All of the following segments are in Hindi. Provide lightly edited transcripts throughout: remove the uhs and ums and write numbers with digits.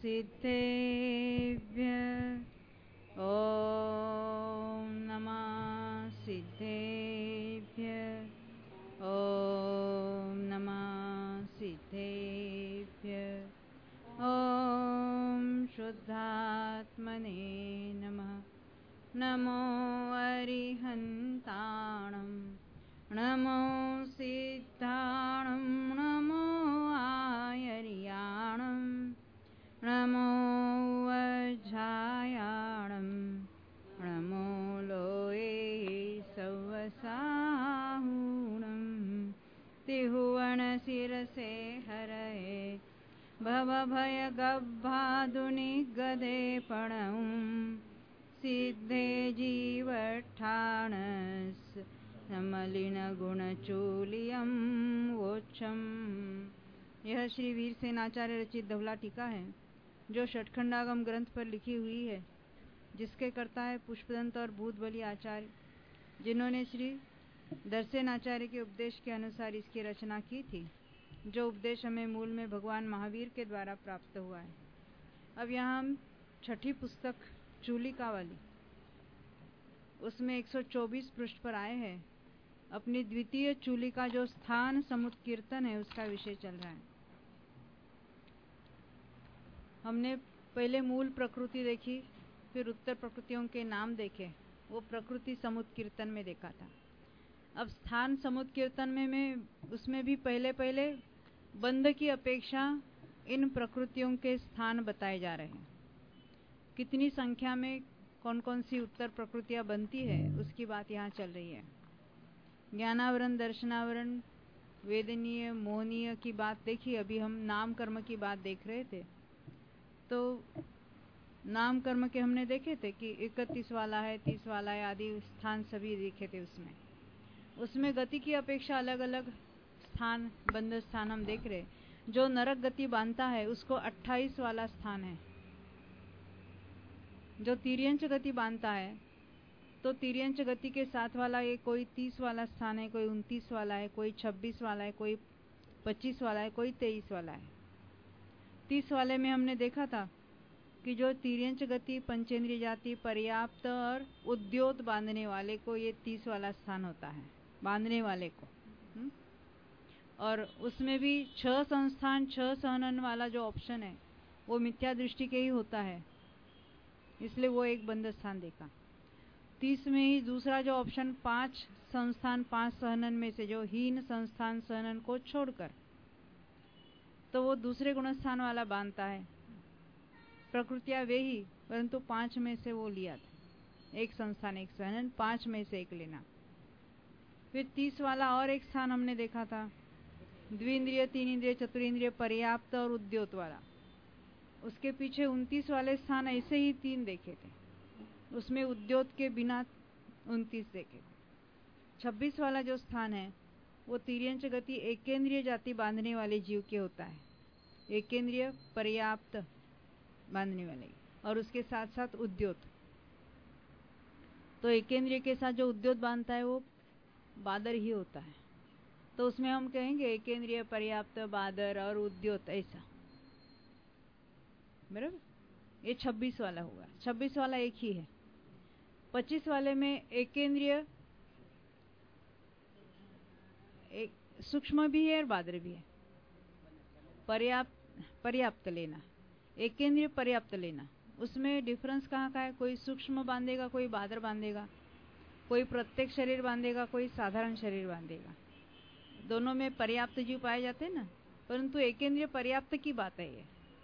सिद्धेभ्यः ॐ नमः सिद्धेभ्यः ॐ नमः सिद्धेभ्यः ॐ शुद्धात्मने नमः। नमो अरिहन्ताणं नमो सिद्धाणं नमो आयर्याणं नमो वज्रायाणं नमो लोये सवसाहुणं त्रिभुवनशिरसे हरये भवभयगब्बाधुनिगदे प्रणं सिद्धे जीवठाणस् समलिनगुणचूलियं वोच्छम्। यह श्री वीरसेनाचार्य रचित धवला टीका है जो षटखंडागम ग्रंथ पर लिखी हुई है, जिसके कर्ता है पुष्पदंत और भूतबली आचार्य, जिन्होंने श्री दर्शनाचार्य के उपदेश के अनुसार इसकी रचना की थी, जो उपदेश हमें मूल में भगवान महावीर के द्वारा प्राप्त हुआ है। अब यहाँ हम छठी पुस्तक चूलिका वाली, उसमें 124 पृष्ठ पर आए हैं। अपनी द्वितीय चूलिका जो स्थान समुत्कीर्तन है उसका विषय चल रहा है। हमने पहले मूल प्रकृति देखी, फिर उत्तर प्रकृतियों के नाम देखे, वो प्रकृति समुत्कीर्तन में देखा था। अब स्थान समुत्कीर्तन में उसमें भी पहले बंध की अपेक्षा इन प्रकृतियों के स्थान बताए जा रहे हैं। कितनी संख्या में कौन कौन सी उत्तर प्रकृतियां बनती है उसकी बात यहाँ चल रही है। ज्ञानावरण, दर्शनावरण, वेदनीय, मोहनीय की बात देखी। अभी हम नाम कर्म की बात देख रहे थे, तो नाम कर्म के हमने देखे थे कि 31 वाला है, 30 वाला है, आदि स्थान सभी देखे थे। उसमें गति की अपेक्षा अलग अलग स्थान, बंध स्थान हम देख रहे। जो नरक गति बांधता है उसको 28 वाला स्थान है। जो तिर्यंच गति बांधता है तो तिर्यंच गति के साथ वाला ये कोई 30 वाला स्थान है, कोई 29 वाला है, कोई 26 वाला है, कोई 25 वाला है, कोई 23 वाला है। 30 वाले में हमने देखा था कि जो तिर्यंच गति, पंचेंद्रिय जाति, पर्याप्त और उद्योत बांधने वाले को ये 30 वाला स्थान होता है, बांधने वाले को। और उसमें भी 6 संस्थान, 6 सहनन वाला जो ऑप्शन है वो मिथ्या दृष्टि के ही होता है, इसलिए वो एक बंध स्थान देखा। 30 में ही दूसरा जो ऑप्शन 5 संस्थान 5 सहनन में से जो हीन संस्थान सहनन को छोड़कर, तो वो दूसरे गुणस्थान वाला बांधता है। प्रकृतियां वे ही, परंतु 5 में से वो लिया था, एक संस्थान एक सहनन, 5 में से एक लेना। फिर 30 वाला और एक स्थान हमने देखा था, द्विंद्रिय, 3 इंद्रिय, चतुरेंद्रिय, पर्याप्त और उद्योत वाला। उसके पीछे 29 वाले स्थान ऐसे ही 3 देखे थे, उसमें उद्योत के बिना 29 देखे। 26 वाला जो स्थान है वो तिर्यंच गति, एकेंद्रिय जाति बांधने वाले जीव के होता है, एकेंद्रिय पर्याप्त बांधने वाले, और उसके साथ साथ उद्योत। तो एकेंद्रिय के साथ जो उद्योत बांधता है वो बादर ही होता है, तो उसमें हम कहेंगे एकेंद्रिय, पर्याप्त, बादर और उद्योत, ऐसा बराबर। ये 26 वाला हुआ। 26 वाला एक ही है। 25 वाले में एकेंद्रिय एक सूक्ष्म भी है और बादर भी है। पर्याप्त लेना, एकेंद्रिय पर्याप्त लेना, उसमें डिफरेंस कहाँ का है? कोई सूक्ष्म बांधेगा, कोई बादर बांधेगा, कोई प्रत्येक शरीर बांधेगा, कोई साधारण शरीर बांधेगा। दोनों में पर्याप्त जीव पाए जाते हैं ना, परंतु एकेंद्रिय पर्याप्त की बात है। ये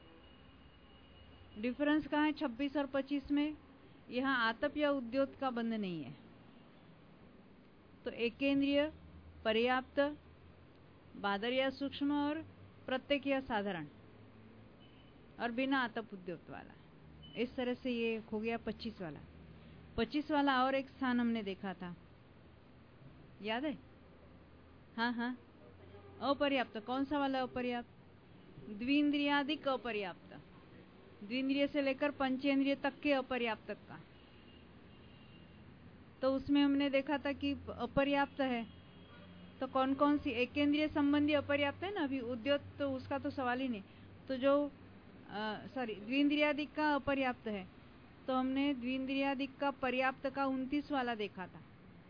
डिफरेंस कहाँ है 26 और 25 में? यहाँ आतप या उद्योत का बंध नहीं है। तो एकेंद्रिय, पर्याप्त, बादर या सूक्ष्म और प्रत्येक या साधारण, और बिना आतप उद्योत वाला। इस तरह से ये हो गया 25 वाला। 25 वाला और एक स्थान हमने देखा था, याद है? हाँ, अपर्याप्त। कौन सा वाला अपर्याप्त? द्विंद्रियादिक अपर्याप्त, द्विंद्रिय से लेकर पंचेंद्रिय तक के अपर्याप्त तक का। तो उसमें हमने देखा था कि अपर्याप्त है तो कौन कौन सी? एकेंद्रिय संबंधी अपर्याप्त है ना, अभी उद्योत तो उसका तो सवाल ही नहीं। तो जो सॉरी द्विंद्रियादिक का अपर्याप्त है, तो हमने द्विंद्रियादिक का पर्याप्त का 29 वाला देखा था।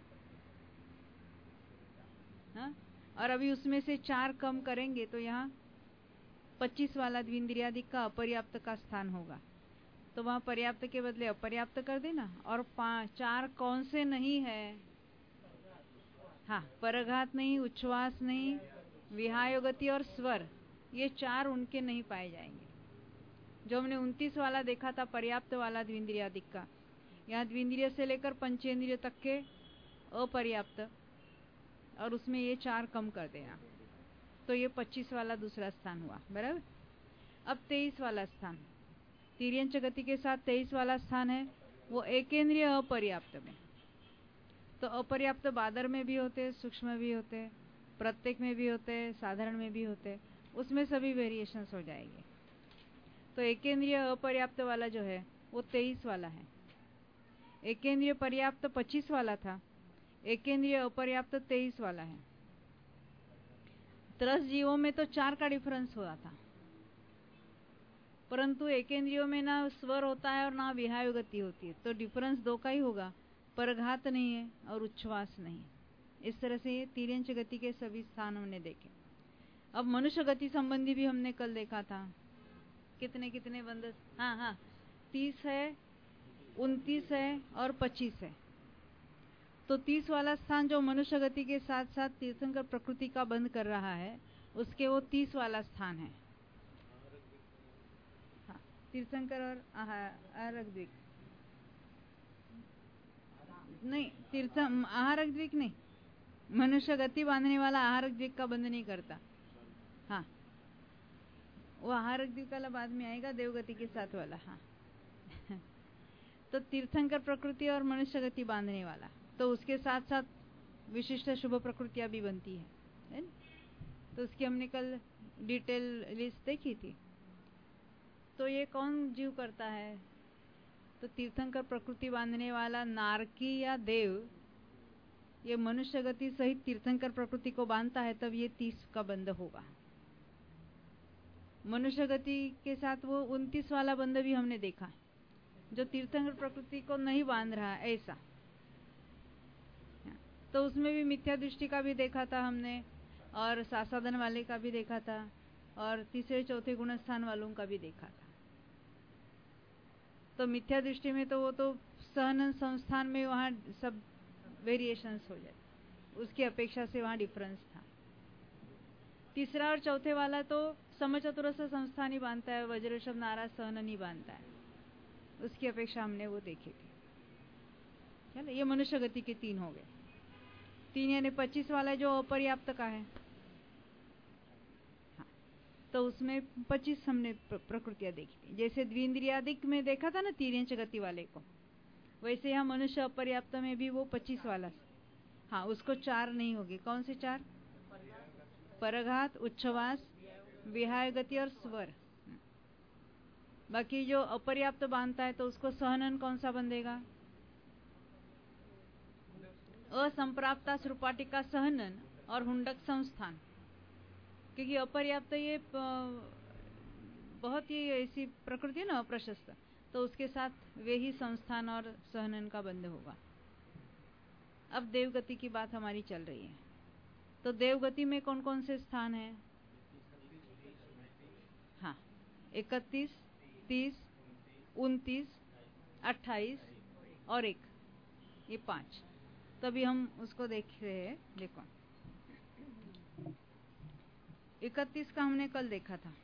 हाँ? और अभी उसमें से 4 कम करेंगे तो यहाँ 25 वाला द्विंद्रियादिक का अपर्याप्त का स्थान होगा, तो वहां पर्याप्त के बदले अपर्याप्त कर देना। और 4 कौन से नहीं है? हाँ, परघात नहीं, उच्छ्वास नहीं, विहायोगति और स्वर, ये 4 उनके नहीं पाए जाएंगे। जो हमने 29 वाला देखा था पर्याप्त वाला द्विंद्रियादिक का, यहाँ द्विंद्रिय से लेकर पंचेंद्रिय तक के अपर्याप्त, और उसमें ये 4 कम कर देना, तो ये 25 वाला दूसरा स्थान हुआ। बराबर। अब 23 वाला स्थान, तिर्यंच गति के साथ 23 वाला स्थान है वो एकेंद्रिय अपर्याप्त में। तो अपर्याप्त बादर में भी होते, सूक्ष्म भी होते, प्रत्येक में भी होते, साधारण में भी होते, उसमें सभी वेरिएशंस हो जाएंगे। तो एकेंद्रिय अपर्याप्त वाला जो है वो 23 वाला है। एकेंद्रिय पर्याप्त 25 वाला था, एकेंद्रिय अपर्याप्त 23 वाला है। 10 जीवों में तो 4 का डिफरेंस हुआ था, परंतु एकेंद्रियों में ना स्वर होता है और ना विहाय गति होती है, तो डिफरेंस 2 का ही होगा, परघात नहीं है और उच्छ्वास नहीं। इस तरह से ये तिर्यंच गति के सभी स्थान हमने देखे। अब मनुष्य गति संबंधी भी हमने कल देखा था। कितने कितने बंद? हाँ, 30 है, 29 है और 25 है। तो 30 वाला स्थान जो मनुष्य गति के साथ साथ तीर्थंकर प्रकृति का बंद कर रहा है, उसके वो 30 वाला स्थान है। हाँ, तीर्थंकर और आहारक द्वीप नहीं, आहारक द्वीप नहीं, मनुष्य गति बांधने वाला आहारक द्वीप का बंद नहीं करता। हाँ, वो आहारक द्वीप वाला बाद में आएगा, देवगति के साथ वाला। हाँ तो तीर्थंकर प्रकृति और मनुष्य गति बांधने वाला, तो उसके साथ साथ विशिष्ट शुभ प्रकृतियां भी बनती है? तो उसकी हमने कल डिटेल लिस्ट देखी थी। तो ये कौन जीव करता है? तो तीर्थंकर प्रकृति बांधने वाला नारकी या देव, ये मनुष्य गति सहित तीर्थंकर प्रकृति को बांधता है, तब ये 30 का बंध होगा। मनुष्य गति के साथ वो 29 वाला बंध भी हमने देखा, जो तीर्थंकर प्रकृति को नहीं बांध रहा ऐसा। तो उसमें भी मिथ्या दृष्टि का भी देखा था हमने, और सासाधन वाले का भी देखा था, और तीसरे चौथे गुण स्थान वालों का भी देखा था। तो मिथ्या दृष्टि में तो वो तो सहन संस्थान में वहां सब वेरिएशंस हो जाए, उसकी अपेक्षा से वहां डिफरेंस था। तीसरा और चौथे वाला तो समचतुरस्थ संस्थान ही बांधता है, वज्रषभ नाराज सहन नहीं बांधता है, उसकी अपेक्षा हमने वो देखी थी। चलो, ये मनुष्य गति के 3 हो गए। 3 यानी 25 वाला जो अपर्याप्त का है। हाँ, तो उसमें 25 हमने प्रकृतियां देखी थी। जैसे द्विंद्रियादिक में देखा था ना तिर्यंच गति वाले को, वैसे यहाँ मनुष्य अपर्याप्त में भी वो 25 वाला। हाँ, उसको 4 नहीं होगी। कौन से 4? परघात, उच्छ्वास, विहाय गति और स्वर। बाकी जो अपर्याप्त बांधता है तो उसको सहनन कौन सा बंधेगा? असंप्राप्ता श्रुपाटिका सहनन और हुंडक संस्थान, क्योंकि अपर्याप्त ये बहुत ही ऐसी प्रकृति है ना अप्रशस्त, तो उसके साथ वे ही संस्थान और सहनन का बंध होगा। अब देवगति की बात हमारी चल रही है, तो देवगति में कौन कौन से स्थान है? हाँ, 31, 30, 29, 28 और 1, ये 5। तभी हम उसको देख रहे हैं। देखो, 31 का हमने कल देखा था,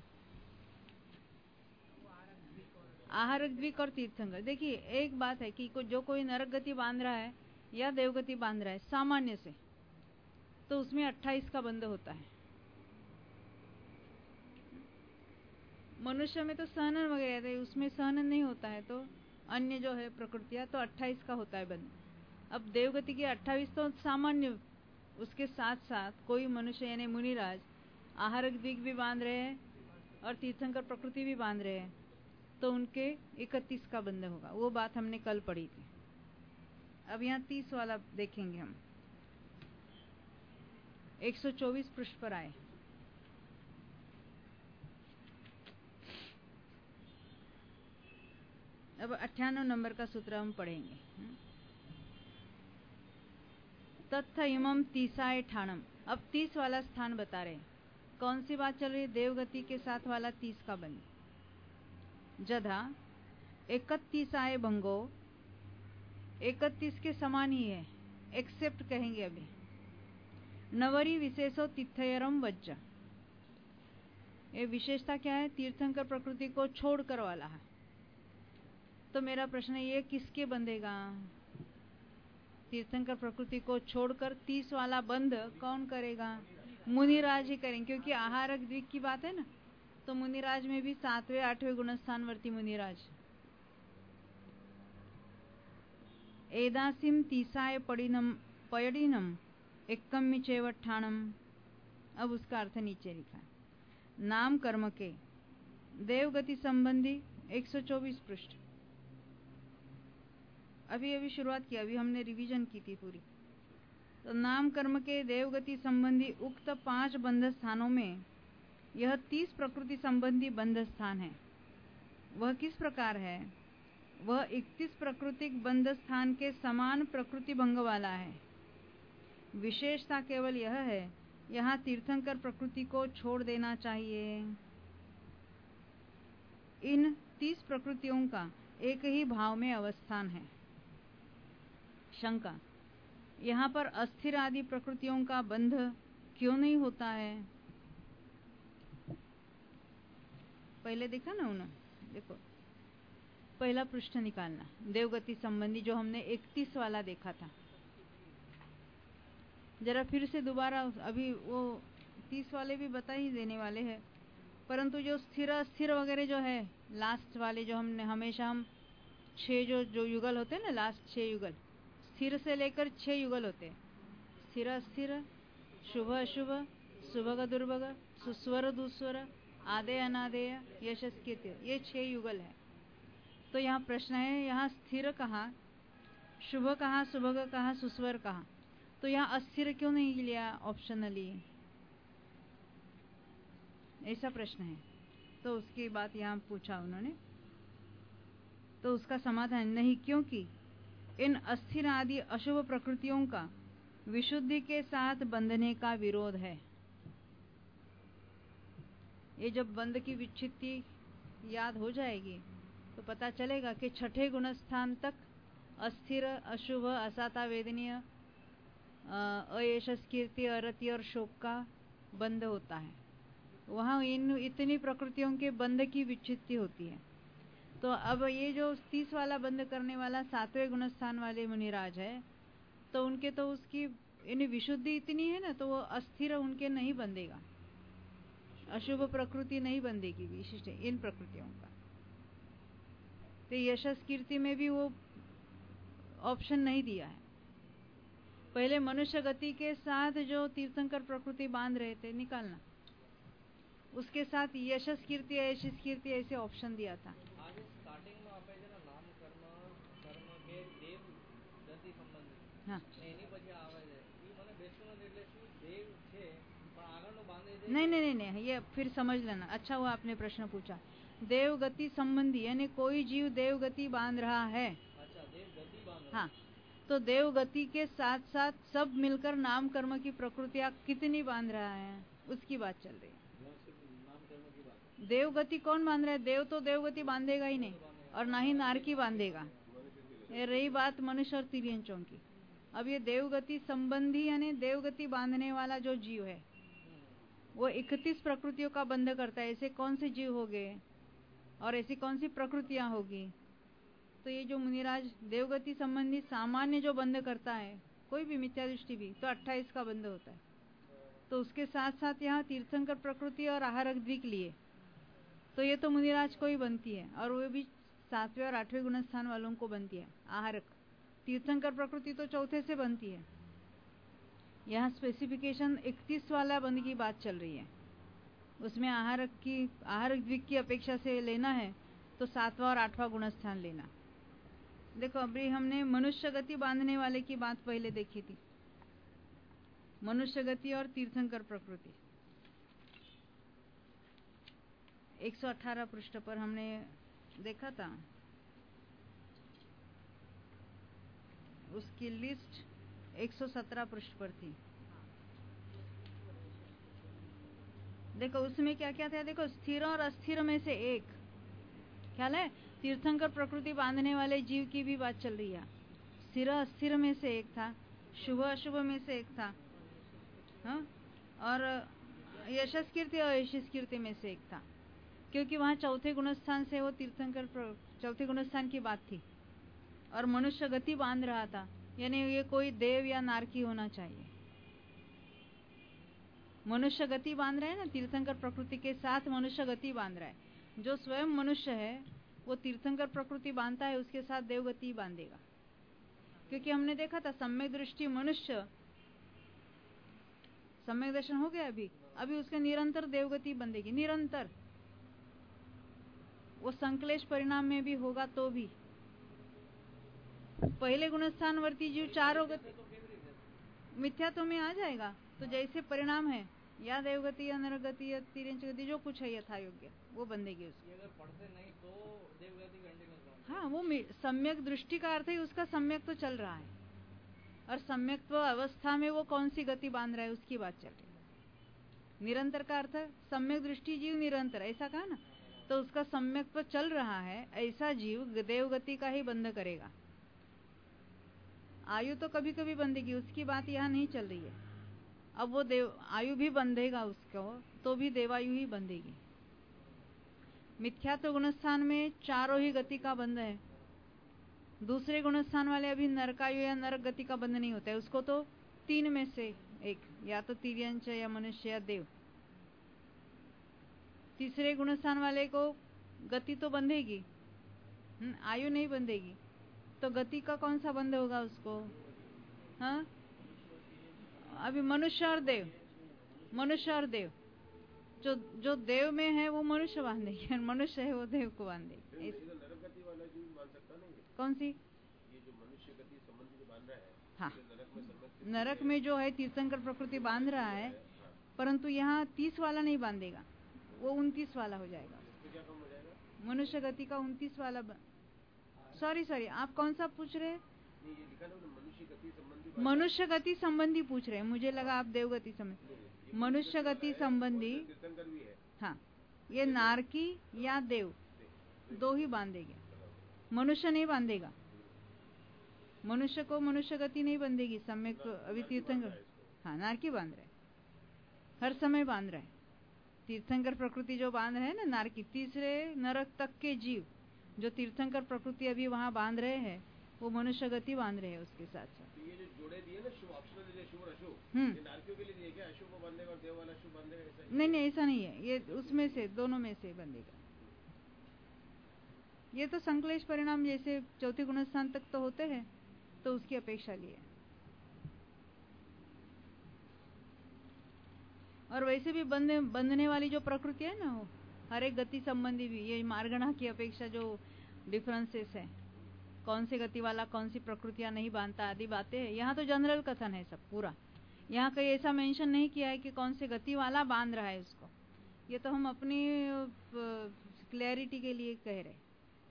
आहारक द्विक और तीर्थंकर। देखिए, एक बात है कि जो कोई नरक गति बांध रहा है या देवगति बांध रहा है सामान्य से, तो उसमें 28 का बंध होता है। मनुष्य में तो सहनन वगैरह है, उसमें सहनन नहीं होता है, तो अन्य जो है प्रकृतियां, तो 28 का होता है बंध। अब देवगति की 28 तो सामान्य, उसके साथ साथ कोई मनुष्य यानी मुनिराज आहारक द्विक भी बांध रहे हैं और तीर्थंकर प्रकृति भी बांध रहे हैं, तो उनके 31 का बंध होगा। वो बात हमने कल पढ़ी थी। अब यहाँ 30 वाला देखेंगे हम। 124 पृष्ठ पर आए। अब 98 नंबर का सूत्र हम पढ़ेंगे। तत्थ इमम तीसाय ठाणम। अब 30 वाला स्थान बता रहे हैं। कौन सी बात चल रही है? देवगति के साथ वाला 30 का बंध। जधा 31 आए भंगो, 31 के समान ही है, एक्सेप्ट कहेंगे अभी। नवरी विशेषो तिथयरम वज्ज। ये विशेषता क्या है? तीर्थंकर प्रकृति को छोड़कर वाला है। तो मेरा प्रश्न है, ये किसके बंधेगा? तीर्थंकर प्रकृति को छोड़कर 30 वाला बंध कौन करेगा? मुनिराज ही करेंगे, क्योंकि आहारक द्विक की बात है ना। तो मुनिराज में भी 7वें 8वें गुणस्थानवर्ती मुनिराज। एदासिम तीसाय पयडिनम एकम्मि चैवट्ठाणम। अब उसका अर्थ नीचे लिखा है। नाम कर्म के देवगति संबंधी 124 पृष्ठ। अभी शुरुआत की, अभी हमने रिवीजन की थी पूरी। तो नाम कर्म के देवगति संबंधी उक्त 5 बंध स्थानों में यह 30 प्रकृति संबंधी बंध स्थान है। वह किस प्रकार है? वह 31 प्राकृतिक बंध स्थान के समान प्रकृति भंग वाला है। विशेषता केवल यह है, यहाँ तीर्थंकर प्रकृति को छोड़ देना चाहिए। इन 30 प्रकृतियों का एक ही भाव में अवस्थान है। शंका, यहाँ पर अस्थिर आदि प्रकृतियों का बंध क्यों नहीं होता है? पहले देखा ना उन्होंने, देखो पहला पृष्ठ निकालना, देवगति संबंधी जो हमने 31 वाला देखा था। जरा फिर से दोबारा, अभी वो 30 वाले भी बता ही देने वाले हैं, परंतु जो स्थिर अस्थिर वगैरह जो है लास्ट वाले, जो हमने हमेशा हम 6 जो युगल होते हैं ना, लास्ट 6 युगल, स्थिर से लेकर 6 युगल होते हैं। स्थिर अस्थिर, शुभ अशुभ, सुभग दुर्भग, सुस्वर दुस्वर, आदेय अनादेय, यशस कीर्ति, ये 6 युगल है। तो यहाँ प्रश्न है, यहाँ स्थिर कहाँ, शुभ कहाँ, सुभग कहाँ, सुस्वर कहाँ? तो यहाँ अस्थिर क्यों नहीं लिया ऑप्शनली? ऐसा प्रश्न है। तो उसकी बात यहाँ पूछा उन्होंने, तो उसका समाधान नहीं, क्योंकि इन अस्थिर आदि अशुभ प्रकृतियों का विशुद्धि के साथ बंधने का विरोध है। ये जब बंध की विच्छित्ति याद हो जाएगी तो पता चलेगा कि 6ठे गुणस्थान तक अस्थिर, अशुभ, असाता, वेदनीय, अयशस, कीर्ति, अरति और शोक का बंध होता है। वहाँ इन इतनी प्रकृतियों के बंध की विच्छित्ति होती है। तो अब ये जो 30 वाला बंध करने वाला 7वें गुणस्थान वाले मुनिराज है, तो उनके तो उसकी इन विशुद्धि इतनी है ना, तो वो अस्थिर उनके नहीं बंधेगा, अशुभ प्रकृति नहीं बंधेगी विशिष्ट इन प्रकृतियों का। तो यशस कीर्ति में भी वो ऑप्शन नहीं दिया है। पहले मनुष्य गति के साथ जो तीर्थंकर प्रकृति बांध रहे थे निकालना, उसके साथ यशस कीर्ति, यशस कीर्ति ऐसे ऑप्शन दिया था। स्टार्टिंग में आपे છે ને નામ કર્મ કે દેવ ગતિ સંબંધી, હા, એની પછી આવે છે ઈ મને બેસતું નથી, એટલે શું દેવ છે પણ આગળનો બાંધે છે? नहीं, ये फिर समझ लेना। अच्छा हुआ आपने प्रश्न पूछा। देव गति संबंधी यानी कोई जीव देव गति बांध रहा है। अच्छा, देव गति बांध रहा है। हाँ, तो देव गति के साथ साथ सब मिलकर नाम कर्म की प्रकृतियां कितनी बांध रहा है, उसकी बात चल रही है। नाम कर्म की बात। देव गति कौन बांध रहा है? देव तो देव गति बांधेगा ही नहीं, और ना ही नारकी बांधेगा। ये रही बात मनुष्य और तिर्यंचों की। अब ये देवगति संबंधी यानी देवगति बांधने वाला जो जीव है वो 31 प्रकृतियों का बंध करता है। ऐसे कौन से जीव हो गए और ऐसी कौन सी प्रकृतियां होगी? तो ये जो मुनिराज देवगति संबंधी सामान्य जो बंध करता है, कोई भी मिथ्या दृष्टि भी, तो 28 का बंध होता है। तो उसके साथ साथ यहाँ तीर्थंकर प्रकृति और आहारक द्विक लिए, तो ये तो मुनिराज को ही बनती है, और वो भी 7वें और 8वें गुणस्थान वालों को बनती है। आहारक तीर्थंकर प्रकृति तो 4थे से बनती है। यहाँ स्पेसिफिकेशन 31 वाला बंध की बात चल रही है, उसमें आहारक द्विक की अपेक्षा से लेना है तो 7वां और 8वां गुणस्थान लेना। देखो अभी हमने मनुष्य गति बांधने वाले की बात पहले देखी थी, मनुष्य गति और तीर्थंकर प्रकृति। 118 पृष्ठ पर हमने देखा था उसकी लिस्ट 117 पृष्ठ पर थी। देखो उसमें क्या क्या था, देखो स्थिर और अस्थिर में से एक, ख्याल है, तीर्थंकर प्रकृति बांधने वाले जीव की भी बात चल रही है। स्थिर अस्थिर में से एक था, शुभ अशुभ में से एक था, हाँ? और यशस कीर्ति और यशस कीर्ति में से एक था, क्योंकि वहां चौथे गुणस्थान से वो तीर्थंकर चौथे गुणस्थान की बात थी। और मनुष्य गति बांध रहा था, यानी ये कोई देव या नारकी होना चाहिए। मनुष्य गति बांध रहा है ना, तीर्थंकर प्रकृति के साथ मनुष्य गति बांध रहा है। जो स्वयं मनुष्य है वो तीर्थंकर प्रकृति बांधता है, उसके साथ देवगति बांधेगा। क्योंकि हमने देखा था सम्यक दृष्टि मनुष्य, सम्यक दर्शन हो गया अभी उसके निरंतर देवगति बंधेगी, निरंतर। वो संकलेश परिणाम में भी होगा तो भी पहले गुणस्थान वर्ती जीव चारों गति मिथ्यात्व में आ जाएगा। तो जैसे परिणाम है, या देवगति या नरगति या तिर्यंच गति, जो कुछ है यथा योग्य वो बंधेगी उसकी। अगर पढ़ते नहीं तो देवगति कंटिन्यू। हाँ, वो सम्यक दृष्टि का अर्थ है उसका सम्यक तो चल रहा है, और सम्यक्त्व अवस्था में वो कौन सी गति बांध रहा है उसकी बात चल रही है। निरंतर का अर्थ है सम्यक दृष्टि जीव निरंतर, ऐसा कहा ना, तो उसका सम्यक्त्व चल रहा है, ऐसा जीव देवगति का ही बंध करेगा। आयु तो कभी कभी बंधेगी, उसकी बात यहाँ नहीं चल रही है। अब वो आयु भी बंधेगा उसको, तो भी देवायु ही बंधेगी। मिथ्यात्व गुणस्थान में चारों ही गति का बंध है। दूसरे गुणस्थान वाले अभी नरकायु या नरक गति का बंध नहीं होता है, उसको तो तीन में से एक, या तो तिर्यंच या मनुष्य या देव। तीसरे गुणस्थान वाले को गति तो बंधेगी, आयु नहीं बंधेगी। तो गति का कौन सा बंध होगा उसको? हाँ, अभी मनुष्य और देव, मनुष्य और देव, जो देव में है वो मनुष्य बांधेगी, और मनुष्य है वो देव को बांधेगी। नरक गति वाला जीव बांध सकता नहीं है? कौन सी? ये जो मनुष्य गति संबंधी बांध रहा है। हाँ, नरक में जो है तीर्थंकर प्रकृति बांध रहा है, परंतु यहाँ 30 वाला नहीं बांधेगा, वो 29 वाला हो जाएगा। क्या कम हो जाएगा? मनुष्य गति का 29 वाला। सॉरी, आप कौन सा पूछ रहे हैं? ये लिखा ना मनुष्य गति संबंधी। मनुष्य गति संबंधी पूछ रहे हैं, मुझे लगा आप देवगति संबंधी। मनुष्य गति संबंधी, हाँ, ये नारकी या देव दो ही बांधेगा, मनुष्य नहीं बांधेगा। मनुष्य को मनुष्य गति नहीं बंधेगी सम्यक। अभी तीर्थंकर, हाँ, नारकी बांध रहे, हर समय बांध रहे। तीर्थंकर प्रकृति जो बांध रहे हैं ना, नारकी, तीसरे नरक तक के जीव जो तीर्थंकर प्रकृति अभी वहां बांध रहे हैं, वो मनुष्य गति बांध रहे हैं उसके साथ साथ। ये जो जोड़े दिए ना, शुभ ऑप्शनल दिए, शुभ और अशुभ, ये नारकियों के लिए दिए क्या? अशुभ को बंधेगा और देव वाला शुभ बंधेगा, ऐसा? नहीं, ऐसा नहीं है, ये उसमें से दोनों में से बंधेगा। ये तो संकलेश परिणाम जैसे चौथे गुणस्थान तक तो होते हैं, तो उसकी अपेक्षा लिए। और वैसे भी बंधने वाली जो प्रकृति है ना, वो हर एक गति संबंधी भी, ये मार्गणा की अपेक्षा जो डिफरेंसेस है, कौन सी गति वाला कौन सी प्रकृतियां नहीं बांधता आदि बातें है। यहाँ तो जनरल कथन है सब पूरा, यहाँ कहीं ऐसा मेंशन नहीं किया है कि कौन सी गति वाला बांध रहा है उसको। ये तो हम अपनी क्लैरिटी के लिए कह रहे।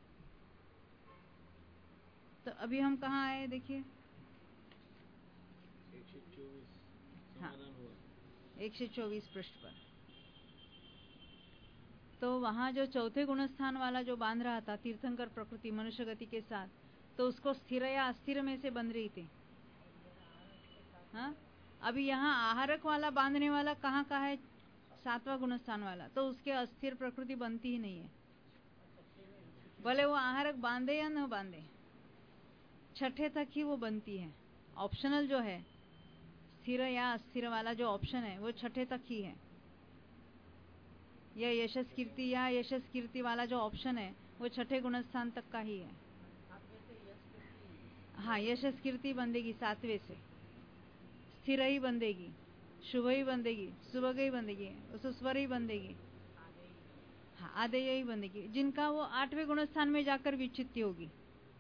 तो अभी हम कहाँ आए देखिए, 124 पृष्ठ पर। तो वहां जो चौथे गुणस्थान वाला जो बांध रहा था तीर्थंकर प्रकृति मनुष्य गति के साथ, तो उसको स्थिर या अस्थिर में से बंध रही थी। हाँ, अभी यहाँ आहारक वाला बांधने वाला कहाँ का है? 7वां गुणस्थान वाला, तो उसके अस्थिर प्रकृति बनती ही नहीं है, भले वो आहारक बांधे या न बांधे, छठे तक ही वो बनती है। ऑप्शनल जो है स्थिर या अस्थिर वाला जो ऑप्शन है वो छठे तक ही है। या यशस कीर्ति या यशस कीर्ति वाला जो ऑप्शन है वो छठे गुणस्थान तक का ही है। हाँ, यशस कीर्ति बंधेगी 7वें से, स्थिर ही बंधेगी, शुभ ही बंधेगी, सुभग ही बंधेगी, सुस्वर ही बंधेगी, हाँ, आदेय ही बंधेगी, जिनका वो 8वें गुणस्थान में जाकर विच्छित्ति होगी।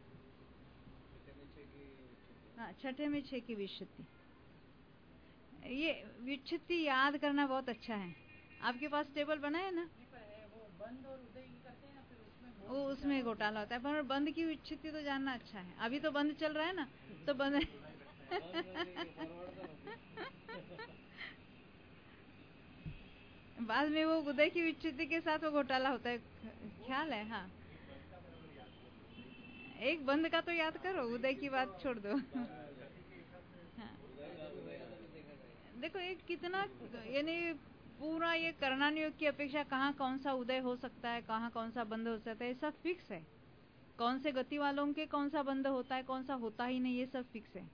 हाँ, छठे में 6 की विच्छित्ति। ये विच्छित्ति याद करना बहुत अच्छा है। आपके पास टेबल बना है ना? वो बंद और उदय करते हैं ना, फिर उसमें वो उसमें घोटाला होता है। पर बंद की स्थिति तो जानना अच्छा है। अभी तो बंद चल रहा है ना, तो बंद बाद में वो उदय की स्थिति के साथ वो घोटाला होता है, ख्याल है? हाँ, एक बंद का तो याद करो, उदय की बात छोड़ दो। हाँ। देखो एक कितना, यानी पूरा ये करना नियोग की अपेक्षा कहाँ कौन सा उदय हो सकता है, कहाँ कौन सा बंद हो सकता है, ये सब फिक्स है। कौन से गति वालों के कौन सा बंद होता है, कौन सा होता ही नहीं, ये सब फिक्स है।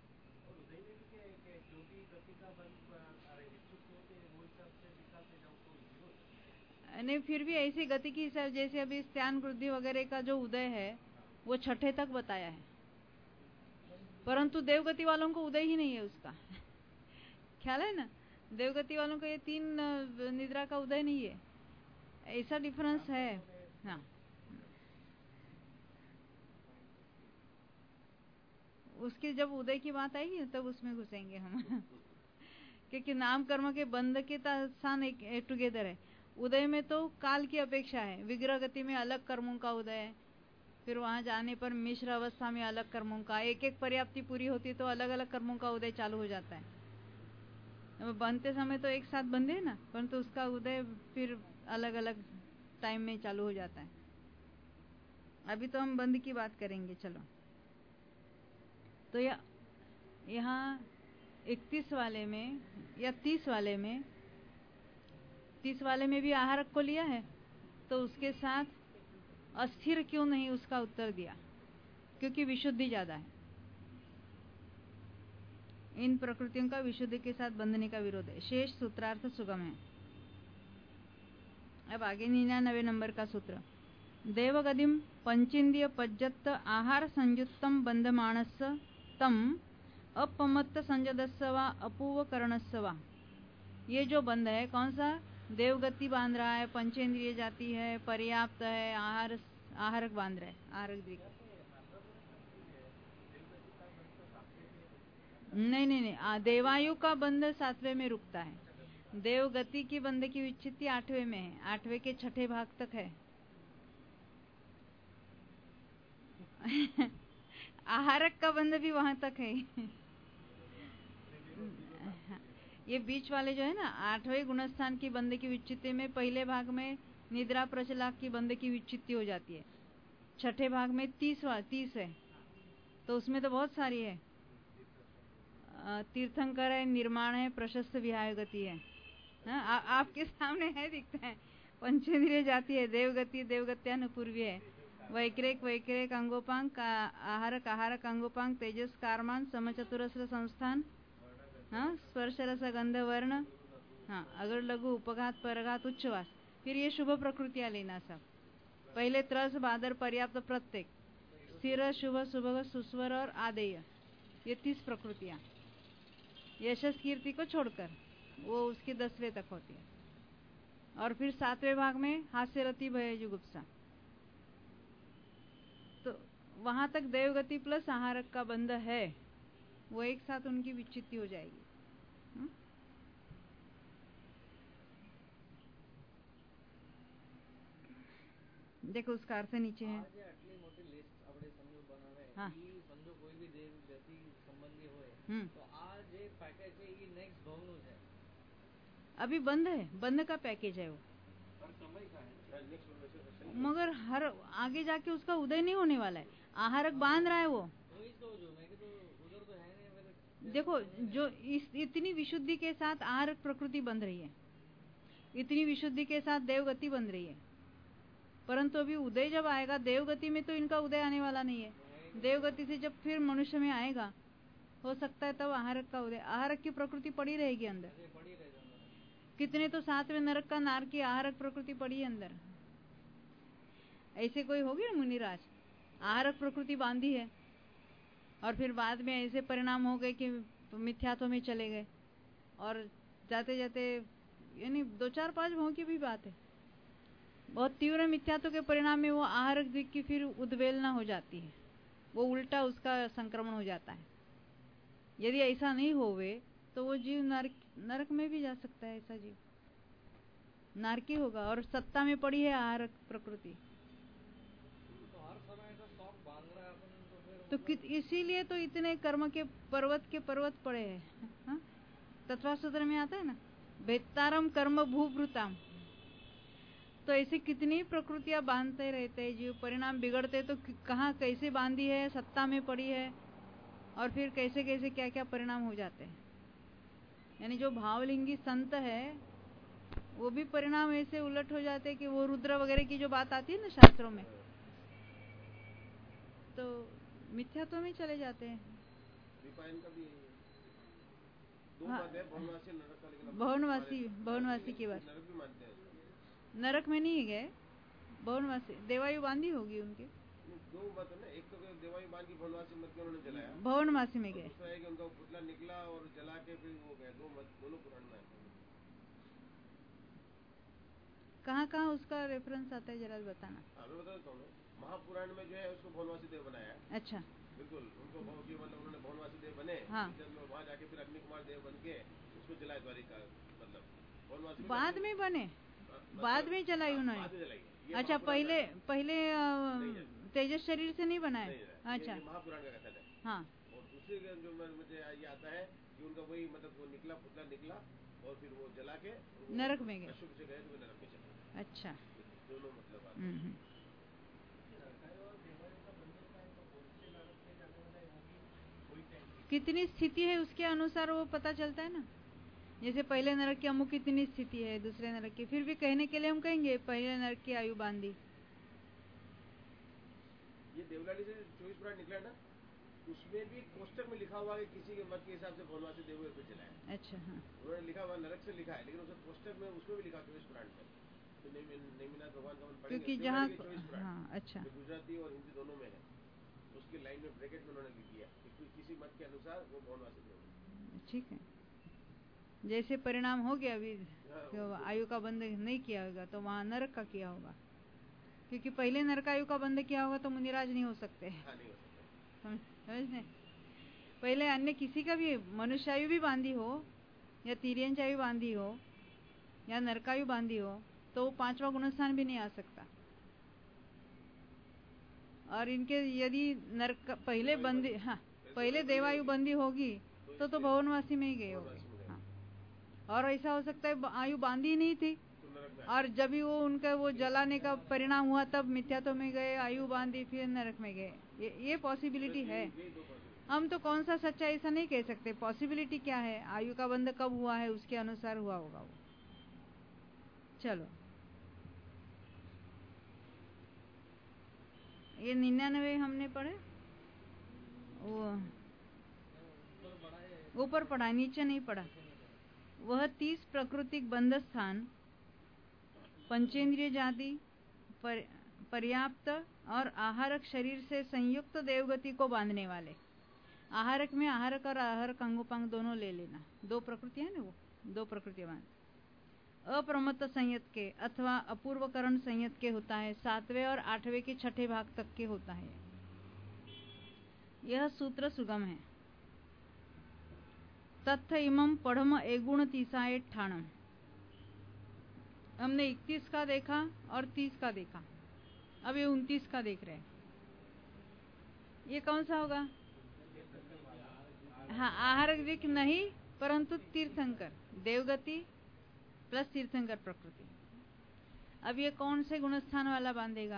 नहीं, फिर भी ऐसी गति की हिसाब, जैसे अभी स्थान वृद्धि वगैरह का जो उदय है वो छठे तक बताया है, परंतु देवगति वालों को उदय ही नहीं है उसका। ख्याल है ना? देवगति वालों को ये 3 निद्रा का उदय नहीं है, ऐसा डिफरेंस है। हाँ, उसकी जब उदय की बात आएगी तब उसमें घुसेंगे हम। क्योंकि नाम कर्म के बंध के स्थान एक टुगेदर है। उदय में तो काल की अपेक्षा है, विग्रह गति में अलग कर्मों का उदय है, फिर वहां जाने पर मिश्र अवस्था में अलग कर्मों का, एक एक पर्याप्ति पूरी होती है तो अलग अलग कर्मों का उदय चालू हो जाता है। बनते समय तो एक साथ बंधे ना, परंतु उसका उदय फिर अलग अलग टाइम में चालू हो जाता है। अभी तो हम बंद की बात करेंगे। चलो, तो यहाँ 31 वाले में या 30 वाले में, 30 वाले में भी आहारक को लिया है, तो उसके साथ अस्थिर क्यों नहीं उसका उत्तर दिया, क्योंकि विशुद्धि ज्यादा है। इन प्रकृतियों का विशुद्धि के साथ बंधने का विरोध है। शेष सूत्रार्थ सुगम है। अब आगे 99 नंबर का सूत्र, देवगतिम पंचेन्द्रिय पज्जत आहार संयुक्तम बंधमाणस तम अपमत्त संजदस्य वा अपूवकरणस्य वा। ये जो बंध है कौन सा? देवगति बांध रहा है, पंचेंद्रिय जाती है, पर्याप्त है, आहारक बांध रहा है, आहारक द्विक। नहीं नहीं नहीं, देवायु का बंध 7वें में रुकता है। देवगति की बंध की विच्छित्ति 8वें में है, 8वें के छठे भाग तक है। आहारक का बंध भी वहां तक है। ये बीच वाले जो है ना, 8वें गुणस्थान की बंध की विच्छित्ति में पहले भाग में निद्रा प्रचलाक की बंध की विच्छित्ति हो जाती है, छठे भाग में 30 है, तो उसमें तो बहुत सारी है। तीर्थंकर है, निर्माण है, प्रशस्त विहाय गति है। आपके सामने है, दिखता है। पंचेंद्रिय जाती है, देवगति, देवगत्यानुपूर्वी है, वैक्रेक अंगोपांग, आहारक अंगोपांग, तेजस कारमान, समचतुरस्र संस्थान, हाँ, स्पर्श रस गंध वर्ण, हाँ, अगर लघु उपघात परघात उच्चवास। फिर ये शुभ प्रकृतियां लेना सब। पहले त्रस बादर पर्याप्त प्रत्येक, स्थिर शुभ सुभग सुस्वर और आदेय, ये 30 प्रकृतियां यशस कीर्ति को छोड़कर वो उसके 10वें तक होती है। और फिर 7वें भाग में हास्य रति भय जुगुप्सा। तो वहां तक देवगति प्लस आहारक का बंध है, वो एक साथ उनकी विच्छित्ति हो जाएगी। देखो उसका अर्थ नीचे है। આટલી મોટી લિસ્ટ આપણે સમજો બનાવે, हाँ, ઈ સમજો કોઈ બી દેવ ગતિ સંબંધી હોય તો આ જે પેકેજ છે ઈ નેક્સ્ટ ભાવનું છે। अभी बंद है, बंद का पैकेज है वो, मगर हर आगे जाके उसका उदय नहीं होने वाला है। आहारक बांध रहा है वो। देखो जो इतनी विशुद्धि के साथ आहारक प्रकृति बंध रही है, इतनी विशुद्धि के साथ देवगति बंध रही है, परंतु अभी उदय जब आएगा देवगति में, तो इनका उदय आने वाला नहीं है। देवगति से जब फिर मनुष्य में आएगा, हो सकता है तब आहारक का उदय। आहारक की प्रकृति पड़ी रहेगी अंदर। कितने तो 7वें नरक का नार की आहारक प्रकृति पड़ी है अंदर। ऐसे कोई होगी ना मुनिराज, आहारक प्रकृति बांधी है और फिर बाद में ऐसे परिणाम हो गए कि मिथ्यात्व में चले गए, और जाते जाते, यानी 2 4 5 भाव की भी बात है, बहुत तीव्र मिथ्यात्व के परिणाम में वो आहारक द्विक की फिर उद्वेलना हो जाती है, वो उल्टा उसका संक्रमण हो जाता है। यदि ऐसा नहीं होवे तो वो जीव नरक में भी जा सकता है। ऐसा जीव नारकी होगा और सत्ता में पड़ी है आहारक प्रकृति। तो इसीलिए तो इतने कर्म के पर्वत पड़े हैं। तत्व सूत्र में आता है ना, वेत्तारम कर्म भूभृताम। तो ऐसे कितनी प्रकृतियां बांधते रहते हैं, जीव परिणाम बिगड़ते तो कहाँ कैसे बांधी है, सत्ता में पड़ी है, और फिर कैसे कैसे क्या क्या परिणाम हो जाते हैं। यानी जो भावलिंगी संत है वो भी परिणाम ऐसे उलट हो जाते हैं कि वो रुद्र वगैरह की जो बात आती है ना शास्त्रों में, तो मिथ्यात्व में चले जाते हैं। भवनवासी की बात, नरक में नहीं गए, भवनवासी देवायु बांधी होगी उनकी, दो मत है ना, एक तो देवायु बांध की भवनवासी मत के उन्होंने जलाया, भवनवासी में गए, दूसरा है कि उनका पुतला निकला और जला के फिर वो गए। दो मत दोनों पुराण में। कहाँ उसका रेफरेंस आता है जरा बताना। मैं बता देता हूँ, महापुराण में जो है उसको भवनवासी देव बनाया। अच्छा, बिल्कुल, उनको मतलब उन्होंने भवनवासी देव बने। हाँ, वहाँ जाके फिर अग्नि कुमार देव बन के उसको जलाए द्वारिका, मतलब भवनवासी बाद में बने, बाद में जलाई उन्होंने। अच्छा, पहले तेजस शरीर से नहीं बनाया। अच्छा, महापुराण का कथन है। हाँ, और दूसरी जो मुझे ये आता है कि उनका वही मतलब वो निकला, पुतला निकला और फिर वो जला के नरक में गए, अशुभ से गए तो नरक में चले। अच्छा, दोनों मतलब कितनी स्थिति है उसके अनुसार वो पता चलता है ना। जैसे पहले नरक की अमुक कितनी स्थिति है, दूसरे नरक की, फिर भी कहने के लिए हम कहेंगे पहले नरक की आयु बांधी। ये देवलाली से 24 पुराण निकला ना, उसमें भी कोष्टक में लिखा हुआ है किसी के मत के हिसाब से भवनवासी देव को जलाया। अच्छा, हाँ, उन्होंने लिखा हुआ नरक से लिखा है, लेकिन उसमें कोष्टक में उसमें भी लिखा 24 पुराण में। तो नेमिनाथ भगवान का मन पढ़ेंगे क्योंकि जहाँ, हाँ, अच्छा, गुजराती और हिंदी दोनों में है, उसकी लाइन में ब्रैकेट में उन्होंने लिख दिया कि किसी मत के अनुसार वो भवनवासी देव। ठीक है, जैसे परिणाम हो गया अभी, तो आयु का बंध नहीं किया होगा तो वहाँ नरक का किया होगा, क्योंकि पहले नरक आयु का बंध किया होगा तो मुनिराज नहीं हो सकते। समझने, पहले अन्य किसी का भी मनुष्य आयु भी बांधी हो या तिर्यंच आयु बांधी हो या नरकायु बांधी हो तो 5वां गुणस्थान भी नहीं आ सकता। और इनके यदि नरक पहले बंदी, हाँ, पहले देवायु बंदी होगी तो भवनवासी में ही गए होंगे। हाँ, और ऐसा हो सकता है आयु बांधी नहीं थी और जब भी वो उनका वो जलाने का परिणाम हुआ तब मिथ्यात्व में गए, आयु बांधी फिर नरक में गए। ये पॉसिबिलिटी है। हम तो कौन सा सच्चा ऐसा नहीं कह सकते। पॉसिबिलिटी क्या है, आयु का बंध कब हुआ है उसके अनुसार हुआ होगा वो। चलो, ये 99 हमने पढ़े, वो ऊपर पढ़ा, नीचे नहीं पढ़ा। वह 30 प्राकृतिक बंध स्थान पंचेंद्रिय जाति पर्याप्त और आहारक शरीर से संयुक्त देवगति को बांधने वाले। आहारक में आहारक और आहारक अंगोपांग दोनों ले लेना, दो प्रकृतियां ना, वो दो प्रकृतियां बांध। अप्रमत्त संयत के अथवा अपूर्वकरण संयत के होता है, 7वें और 8वें के 6ठे भाग तक के होता है। यह सूत्र सुगम है। तत्थ इमं पढ़म एगुण 30 ठाणम। हमने 31 का देखा और 30 का देखा, अब ये 29 का देख रहे हैं। ये कौन सा होगा? हाँ, आहारक दिक नहीं, परंतु तीर्थंकर देवगति प्लस तीर्थंकर प्रकृति। अब ये कौन से गुणस्थान वाला बांधेगा?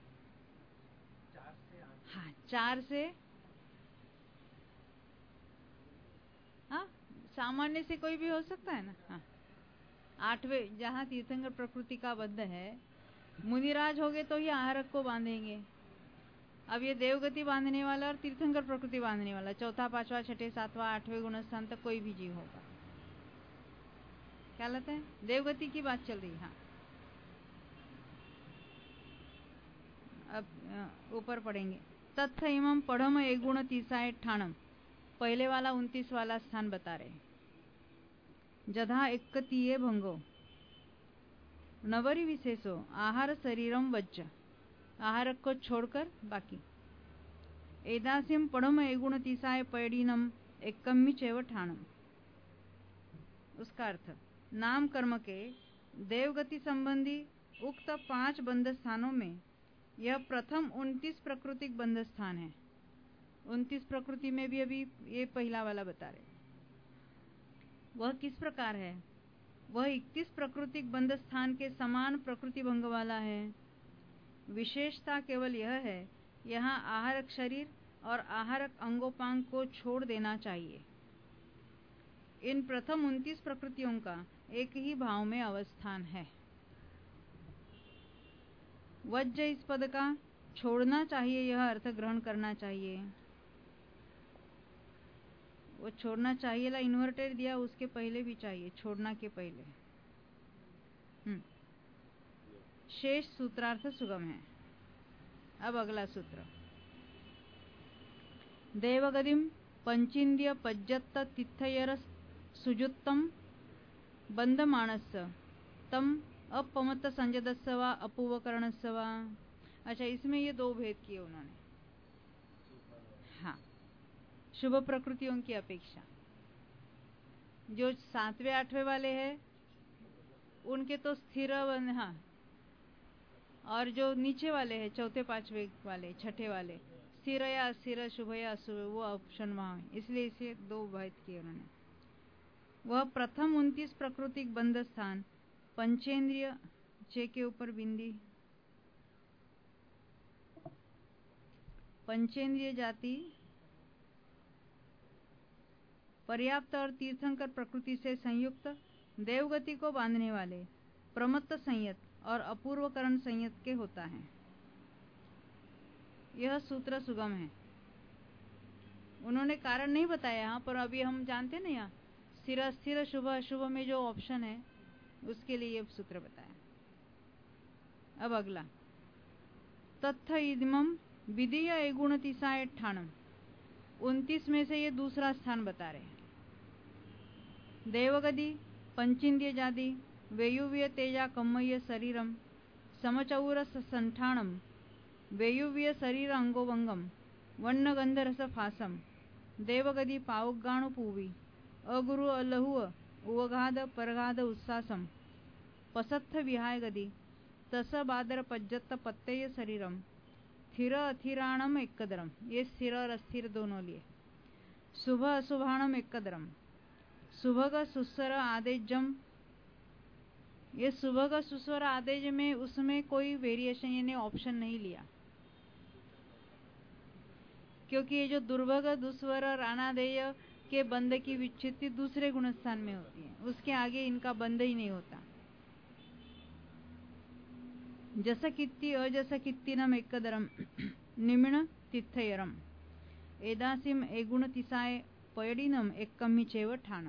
हाँ, 4 से, हाँ, सामान्य से कोई भी हो सकता है ना। हाँ, 8वें जहाँ तीर्थंकर प्रकृति का बद्ध है, मुनिराज हो गए तो ही आहारक को बांधेंगे। अब ये देवगति बांधने वाला और तीर्थंकर प्रकृति बांधने वाला, 4, 5, 6, 7, 8वें गुणस्थान तक कोई भी जीव होगा। क्या लगता है? देवगति की बात चल रही। हाँ, अब ऊपर पढ़ेंगे। तत्थ इमं पढ़म एगुण 30 ठाणम। पहले वाला 29 वाला स्थान बता रहे। जधा एकतीये भंगो नवरी विशेषो आहार शरीरम वज्ज। आहारक को छोड़कर बाकी। एदासिम पढ़म एगुण 30 पैडीनम एकम्मी चैव ठाणम। उसका अर्थ, नाम कर्म के देवगति संबंधी उक्त 5 बंध स्थानों में यह प्रथम 29 प्राकृतिक बंध स्थान है। 29 प्रकृति में भी अभी ये पहला वाला बता रहे, वह किस प्रकार है? वह 31 प्राकृतिक बंध स्थान के समान प्रकृति भंग वाला है। विशेषता केवल यह है, यहाँ आहारक शरीर और आहारक अंगोपांग को छोड़ देना चाहिए। इन प्रथम 29 प्रकृतियों का एक ही भाव में अवस्थान है। वज्र इस पद का छोड़ना चाहिए, यह अर्थ ग्रहण करना चाहिए। वो छोड़ना चाहिए ला इन्वर्टेड दिया, उसके पहले भी चाहिए, छोड़ना के पहले। शेष सूत्रार्थ सुगम है। अब अगला सूत्र, देवगदिम पंचीन्द्रिय पज्जत्त तिथयर सुजुत्तम बंधमानस्य तम अपमत संजदस्य वा अपूवकरणस्य वा। अच्छा, इसमें ये दो भेद किए उन्होंने। हाँ, शुभ प्रकृतियों की अपेक्षा जो 7वें 8वें वाले हैं उनके तो स्थिर हाँ, और जो नीचे वाले हैं 4थे 5वें वाले 6ठे वाले स्थिर या अस्थिर, शुभ या अशुभ, वो ऑप्शन वहां है, इसलिए इसे दो भेद किए उन्होंने। वह प्रथम 29 प्राकृतिक बंध स्थान पंचेंद्रिय चे के ऊपर बिंदी, पंचेंद्रिय जाति पर्याप्त और तीर्थंकर प्रकृति से संयुक्त देवगति को बांधने वाले प्रमत्त संयत और अपूर्वकरण संयत के होता है। यह सूत्र सुगम है। उन्होंने कारण नहीं बताया यहाँ पर, अभी हम जानते ना यहाँ स्थिर अस्थिर शुभ अशुभ में जो ऑप्शन है उसके लिए यह सूत्र बताया। अब अगला, तत्थ इदमम विधीय एगुणतिसाय ठाणम, 29 में से ये दूसरा स्थान बता रहे हैं। देवगति पंचीन्द्रिय जाति वेयुव्य तेजा कम्मय शरीरम समचौरस संठाणम वेयुव्य शरीर अंगोवंगम वन्न गंधरस फासम देवगति पावगाणु पूवी अगुरु अलहुअ उवगाध परगाध उत्सासम पसत्थ विहाय गति तस बादर पज्जत्त पत्तेय शरीरम स्थिर अथिराणम एकदरम, ये स्थिर और अस्थिर दोनों लिए। शुभ अशुभाणम एकदरम, सुभग सुस्वर आदेजम, ये सुभग सुस्वर आदेज में उसमें कोई वेरिएशन यानी ऑप्शन नहीं लिया, क्योंकि ये जो दुर्भग दुस्वर और अनादेय के बंध की विच्छित्ति दूसरे गुणस्थान में होती है, उसके आगे इनका बंध ही नहीं होता। जस कित्ति अजस कित्तिनम एकदरम निमिण तिथयरम एदासिम एगुण तिसाय पयडिनम एकम ही चेव ठाणम।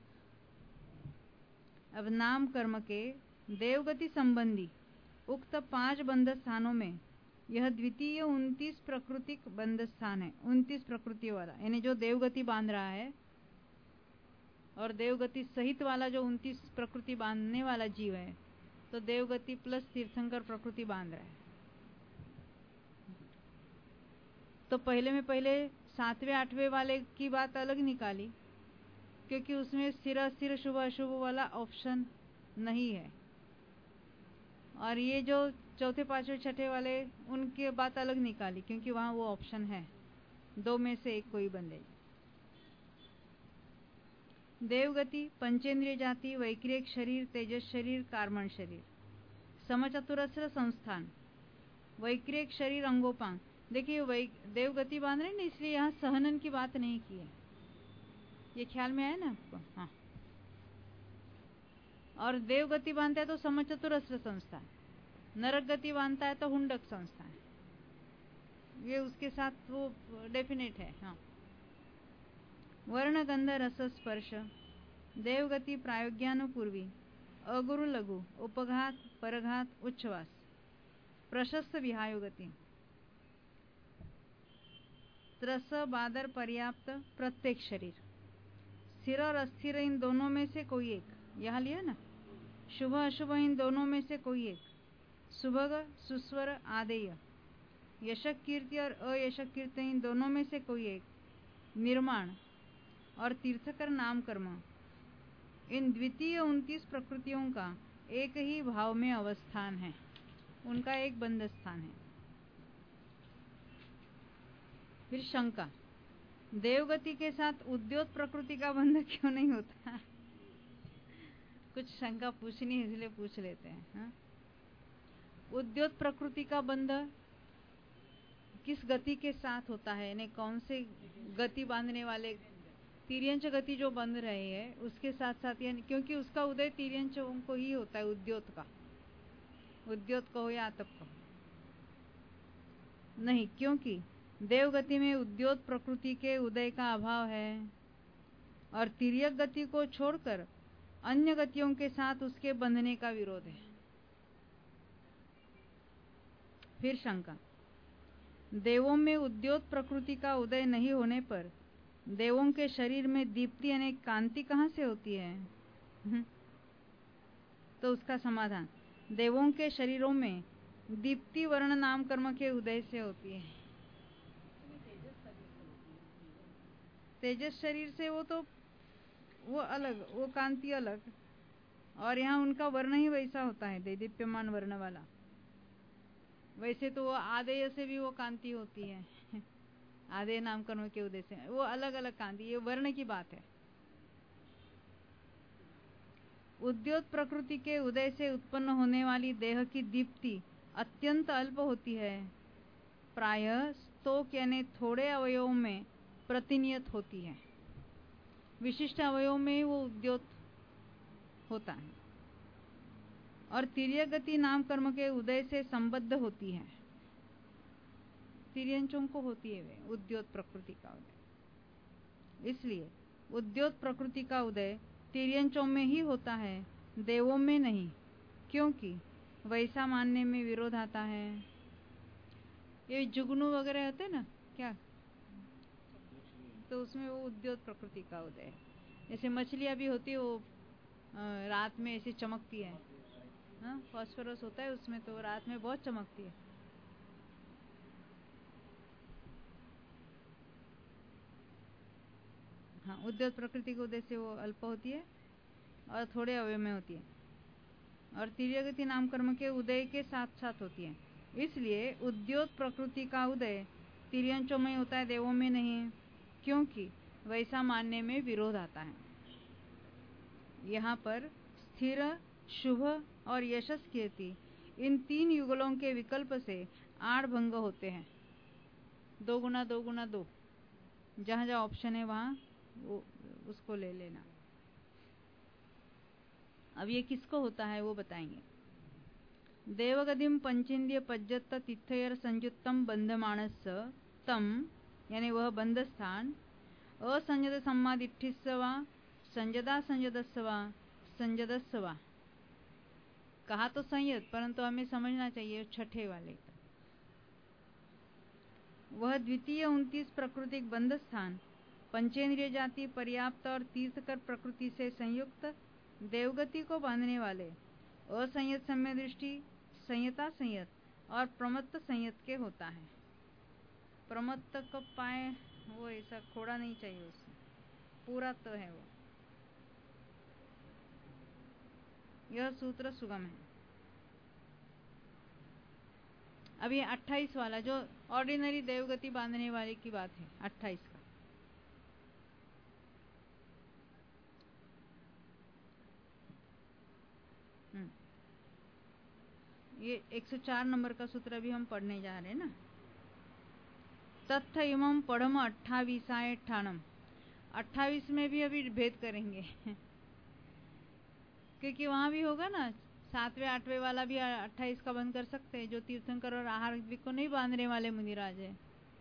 अब नाम कर्म के देवगति संबंधी उक्त 5 बंध स्थानों में यह द्वितीय 29 प्राकृतिक बंध स्थान है। 29 प्रकृतियों वाला, यानी जो देवगति बांध रहा है और देवगति सहित वाला जो 29 प्रकृति बांधने वाला जीव है, तो देवगति प्लस तीर्थंकर प्रकृति बांध रहा है। तो पहले में पहले 7वें 8वें वाले की बात अलग निकाली, क्योंकि उसमें स्थिर अस्थिर शुभ अशुभ वाला ऑप्शन नहीं है, और ये जो 4थे 5वें 6ठे वाले उनकी बात अलग निकाली, क्योंकि वहां वो ऑप्शन है, दो में से एक कोई बंधेगा। देवगति पंचेंद्रिय जाति वैक्रियक शरीर तेजस शरीर कार्मण शरीर समचतुरस्र संस्थान वैक्रियक शरीर अंगोपांग। देखिए देवगति बांध रहे ना, इसलिए यहाँ सहनन की बात नहीं की है, ये ख्याल में आया ना आपको? हाँ, और देवगति बांधता है तो समचतुरस्र संस्थान, नरक गति बांधता है तो हुंडक संस्थान, ये उसके साथ वो डेफिनेट है। हाँ, वर्ण गंध रस स्पर्श देवगति प्रायोग्यानुपूर्वी अगुरु लघु उपघात परघात उच्छ्वास प्रशस्त विहायोगति त्रस बादर पर्याप्त प्रत्येक शरीर स्थिर और अस्थिर इन दोनों में से कोई एक, यहाँ लिया ना, शुभ अशुभ इन दोनों में से कोई एक, सुभग सुस्वर आदेय यशक कीर्ति और अयशक कीर्ति इन दोनों में से कोई एक, निर्माण और तीर्थकर नाम कर्म, इन द्वितीय 29 प्रकृतियों का एक ही भाव में अवस्थान है, उनका एक बंध स्थान है। फिर शंका, देवगति के साथ उद्योत प्रकृति का बंध क्यों नहीं होता? कुछ शंका पूछनी है इसलिए पूछ लेते हैं। हाँ? उद्योत प्रकृति का बंध किस गति के साथ होता है, यानी कौन से गति बांधने वाले तिर्यंच गति जो बंध रहे हैं उसके साथ साथ, यानी क्योंकि उसका उदय तिर्यंच को ही होता है, उद्योत का, उद्योत को हो या आतप को नहीं, क्योंकि देवगति में उद्योत प्रकृति के उदय का अभाव है और तिर्यक गति को छोड़कर अन्य गतियों के साथ उसके बंधने का विरोध है। फिर शंका, देवों में उद्योत प्रकृति का उदय नहीं होने पर देवों के शरीर में दीप्ति यानी कांति कहां से होती है? तो उसका समाधान, देवों के शरीरों में दीप्ति वर्ण नाम कर्म के उदय से होती है। तेजस शरीर से वो अलग, वो कांति अलग, और यहाँ उनका वर्ण ही वैसा होता है, दीप्यमान वर्ण वाला। वैसे तो वो आदेय से भी वो कांति होती है, आदेय नाम कर्म के उदय से, वो अलग अलग कांति, ये वर्ण की बात है। उद्योत प्रकृति के उदय से उत्पन्न होने वाली देह की दीप्ति अत्यंत अल्प होती है, प्रायः स्तोक यानी थोड़े अवयवों में प्रतिनियत होती है, विशिष्ट अवयवों में वो उद्योत होता है, और तिर्यक गति नाम कर्म के उदय से संबद्ध होती है। तिर्यंचों को होती है वे उद्योत प्रकृति का उदय, इसलिए उद्योत प्रकृति का उदय तिर्यंचों में ही होता है, देवों में नहीं, क्योंकि वैसा मानने में विरोध आता है। ये जुगनू वगैरह होते ना क्या, तो उसमें वो उद्योत प्रकृति का उदय है। जैसे मछलियां भी होती है, वो रात में ऐसे चमकती है, फास्फोरस होता है उसमें, तो रात में बहुत चमकती है। हाँ, उद्योत प्रकृति के उदय से वो अल्प होती है और थोड़े अवयव में होती है, और तिर्यगति नाम कर्म के उदय के साथ साथ होती है। इसलिए उद्योत प्रकृति का उदय तिर्यंचों में होता है, देवों में नहीं, क्योंकि वैसा मानने में विरोध आता है। यहाँ पर स्थिर, शुभ और यशस कीर्ति, इन तीन युगलों के विकल्प से आड़ भंग होते हैं। 2 गुना 2 गुना 2, जहां जहां ऑप्शन है वहां उसको ले लेना। अब ये किसको होता है वो बताएंगे। देवगदिम पंचेन्द्रिय पज्जत तिथयर संयुक्तम बंधमानस तम, यानी वह बंध स्थान, असंजत सम्मादिठिस्वा संजदा संजदस्वा संजदस्वा, कहा तो संयत, परंतु हमें समझना चाहिए छठे वाले का। वह द्वितीय 29 प्राकृतिक बंध स्थान पंचेंद्रिय जाति पर्याप्त और तीर्थकर प्रकृति से संयुक्त देवगति को बांधने वाले असंयत सम्य दृष्टि, संयता संयत और प्रमत्त संयत के होता है। प्रमत्त को पाए वो ऐसा खोड़ा नहीं चाहिए, उसमें पूरा तो है वो। यह सूत्र सुगम है। अब ये 28 वाला जो ऑर्डिनरी देवगति बांधने वाले की बात है, 28 का। ये 104 नंबर का सूत्र अभी हम पढ़ने जा रहे हैं ना। तत्थ इमं पढ़म 28 ठाणम, 28 में भी अभी भेद करेंगे क्योंकि वहां भी होगा ना, 7वें 8वें वाला भी 28 का बंद कर सकते हैं, जो तीर्थंकर और आहार को नहीं बांधने वाले मुनिराज है।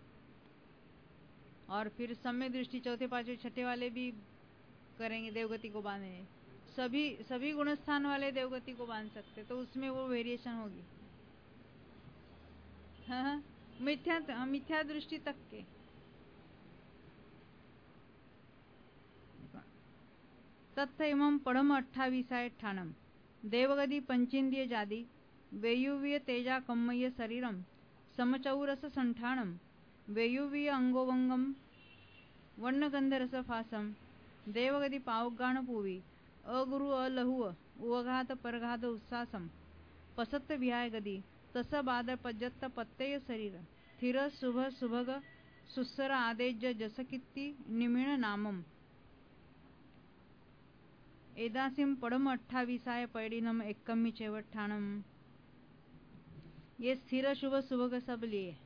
और फिर सम्यक दृष्टि 4थे 5वें 6ठे वाले भी करेंगे देवगति को बांधने, सभी गुणस्थान वाले देवगति को बांध सकते, तो उसमें वो वेरिएशन होगी। हाँ, मिथ्या दृष्टि तक के। तत्थ इमं पढ़म 28 ठाणम देवगति पंचेन्द्रिय जाति वेयुवीय तेजा कम्मय शरीरम समचौरस संठाणम वेयुवीय अंगोवंगम वर्णगंधरस फासम देवगति पावगाण पूवी अगुरु अलहुव उवघात परघात उत्सासम पसत्त विहाय गदी तस बादर पज्जत्त पत्तेय शरीर स्थिर शुभ सुभग सुस्सर आदेज जसकित्ति निमिण नामम एदासिम पड़म 28 पैडिनम एक्कम्मी चेवट्ठाणम। ये स्थिर शुभ सुभग सब लिए।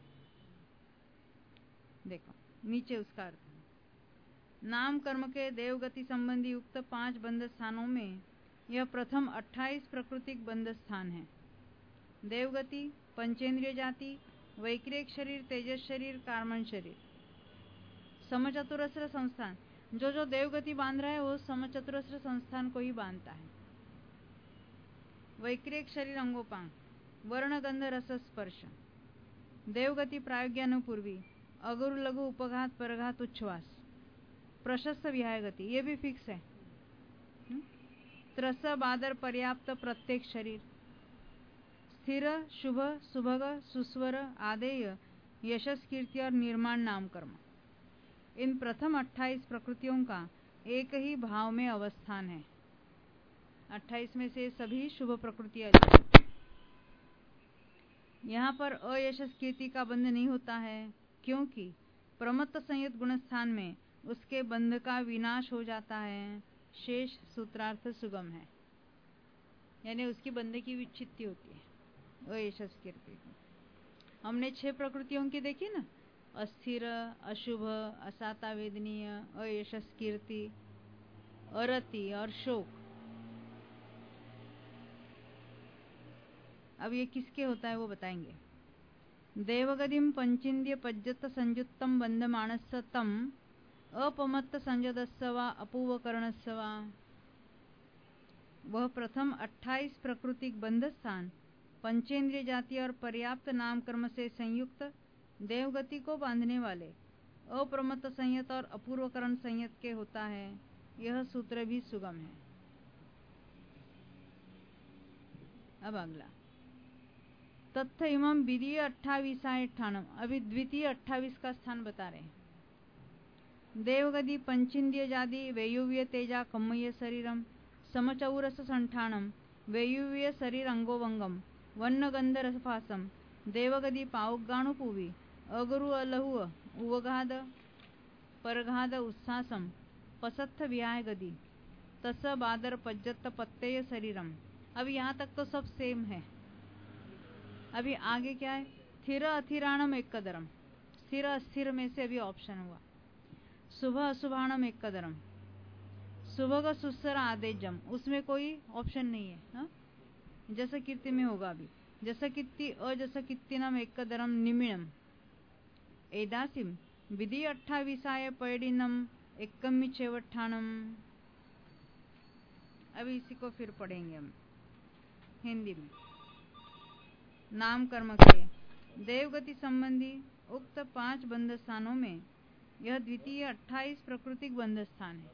देखो नीचे उसका अर्थ, नाम कर्म के देवगति संबंधी युक्त 5 बंध स्थानों में यह प्रथम 28 प्राकृतिक बंध स्थान है। देवगति, पंचेंद्रिय जाति, वैक्रिक शरीर, तेजस शरीर, कार्मण शरीर, समचतुरस्र संस्थान। जो जो देवगति बांध रहा है वो समचतुरस्र संस्थान को ही बांधता है। वैक्रिक शरीर अंगोपांग, वर्ण गंध रस स्पर्श, देवगति प्रायोग्यानुपूर्वी, अगुरु लघु उपघात परघात उच्छ्वास, प्रशस्त विहाय गति, ये भी फिक्स है। त्रस बादर पर्याप्त प्रत्येक शरीर, स्थिर शुभ सुभग सुस्वर आदेय यशस कीर्ति और निर्माण नाम कर्म। इन प्रथम 28 प्रकृतियों का एक ही भाव में अवस्थान है। 28 में से सभी शुभ प्रकृतियां। यहाँ पर अयशस कीर्ति का बंध नहीं होता है, क्योंकि प्रमत्त संयुक्त गुणस्थान में उसके बंध का विनाश हो जाता है। शेष सूत्रार्थ सुगम है, यानी उसकी बंध की विच्छित्ति होती है अयशस कीर्ति। हमने 6 प्रकृतियों की देखी ना, अस्थिर, अशुभ, असाता वेदनीय, अयशस कीर्ति, अरति और शोक। अब ये किसके होता है वो बताएंगे। देवगतिम पंचिंद्य पज्जत संयुक्तम बंध मानस तम अपमत्त संजदस्वा अपूवकरणस्वा। वह प्रथम 28 प्राकृतिक बंध स्थान पंचेंद्रिय जाति और पर्याप्त नाम कर्म से संयुक्त देवगति को बांधने वाले अप्रमत्त संयत और अपूर्वकरण संयत के होता है। यह सूत्र भी सुगम है। अब अगला, तत्थ इमं द्वितीय 28 ठाणम। अभी द्वितीय 28 का स्थान बता रहे हैं। देवगति पंचिंद्रिय जाति वैयुव्य तेजा कम्मय शरीरम समचौरस संठाणम वैयुव्य शरीर अंगोवंगम वन्न गंध रसफासम देवगति पावगाणुपुवी अगुरु अलहु उवगाद परघाद उत्सासम पसत्थ विहाय गति तस बादर पज्जत पत्तेय शरीरम। अब यहाँ तक तो सब सेम है। अभी आगे क्या है, स्थिर अथिराणम एक कदरम। स्थिर अस्थिर में से अभी ऑप्शन हुआ। शुभ अशुभाणम एक कदरम, सुभग सुस्सर आदेजम, उसमें कोई ऑप्शन नहीं है हा? जैसा कीर्ति में होगा। अभी जैसा कीर्ति अजैसा कीर्तिनम एक कदरम निमिणम एदासिम विधि 28 पैडिनम एक्कम्मी चेवट्ठाणम। अभी इसी को फिर पढ़ेंगे हम हिंदी में। नाम कर्म के देवगति संबंधी उक्त 5 बंध स्थानों में यह द्वितीय 28 प्राकृतिक बंध स्थान है।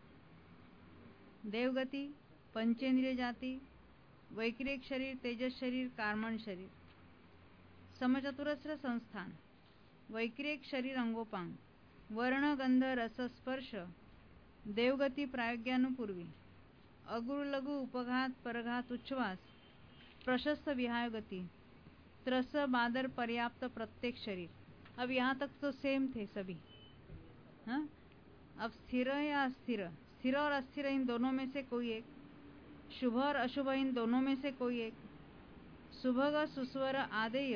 देवगति, पंचेंद्रिय जाति, वैक्रिक शरीर, तेजस शरीर, कार्मण शरीर, समचतुरस्र संस्थान, वैक्रिक शरीर अंगोपांग, वर्ण गंध रस स्पर्श, देवगति प्रायोग्यानुपूर्वी, अगुरु लघु उपघात परघात उच्छ्वास, प्रशस्त विहाय गति, त्रस बादर पर्याप्त प्रत्येक शरीर। अब यहाँ तक तो सेम थे सभी। हाँ? अब स्थिर या अस्थिर, स्थिर और अस्थिर इन दोनों में से कोई एक, शुभ और अशुभ इन दोनों में से कोई एक, सुभग सुस्वर आदेय,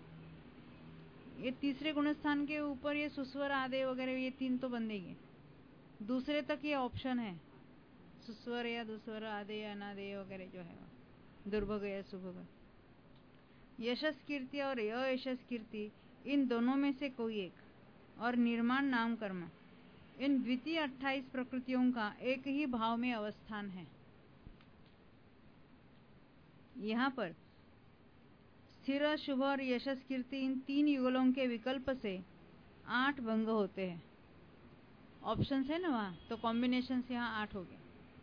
ये तीसरे गुणस्थान के ऊपर ये सुस्वर आदेय वगैरह ये 3 तो बंधेंगे। दूसरे तक ये ऑप्शन है, सुस्वर या दुस्वर आदेय अनादेय वगैरह जो है, दुर्भग या सुभग। यशस कीर्ति और अयशस कीर्ति इन दोनों में से कोई एक, और निर्माण नाम कर्म, इन द्वितीय 28 प्रकृतियों का एक ही भाव में अवस्थान है। यहाँ पर स्थिर, शुभ और यशस कीर्ति इन 3 युगलों के विकल्प से 8 भंग होते हैं। ऑप्शन है ना वहाँ, तो कॉम्बिनेशन से यहाँ 8 हो गए।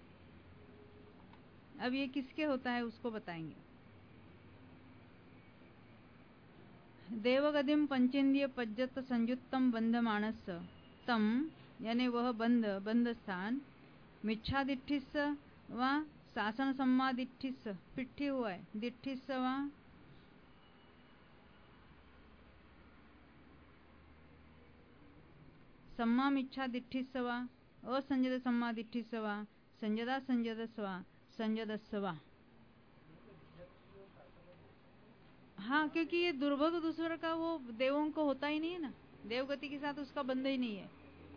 अब ये किसके होता है उसको बताएंगे। देवगतिम पंचेंद्रिय पज्जत संयुक्तम बंध मानस तम, यानी वह बंध स्थान मिच्छादिठिस व शासन सम्मादिठिस, पिट्ठी हुआ है, दिठिस व सम्माम इच्छा दिट्ठिस्वा, असंजद सम्मा दिट्ठिस्वा, संजदा संजदस्वा, संजदस्वा। हाँ, क्योंकि ये दुर्भोग दूसरे का वो देवों को होता ही नहीं है ना, देवगति के साथ उसका बंध ही नहीं है।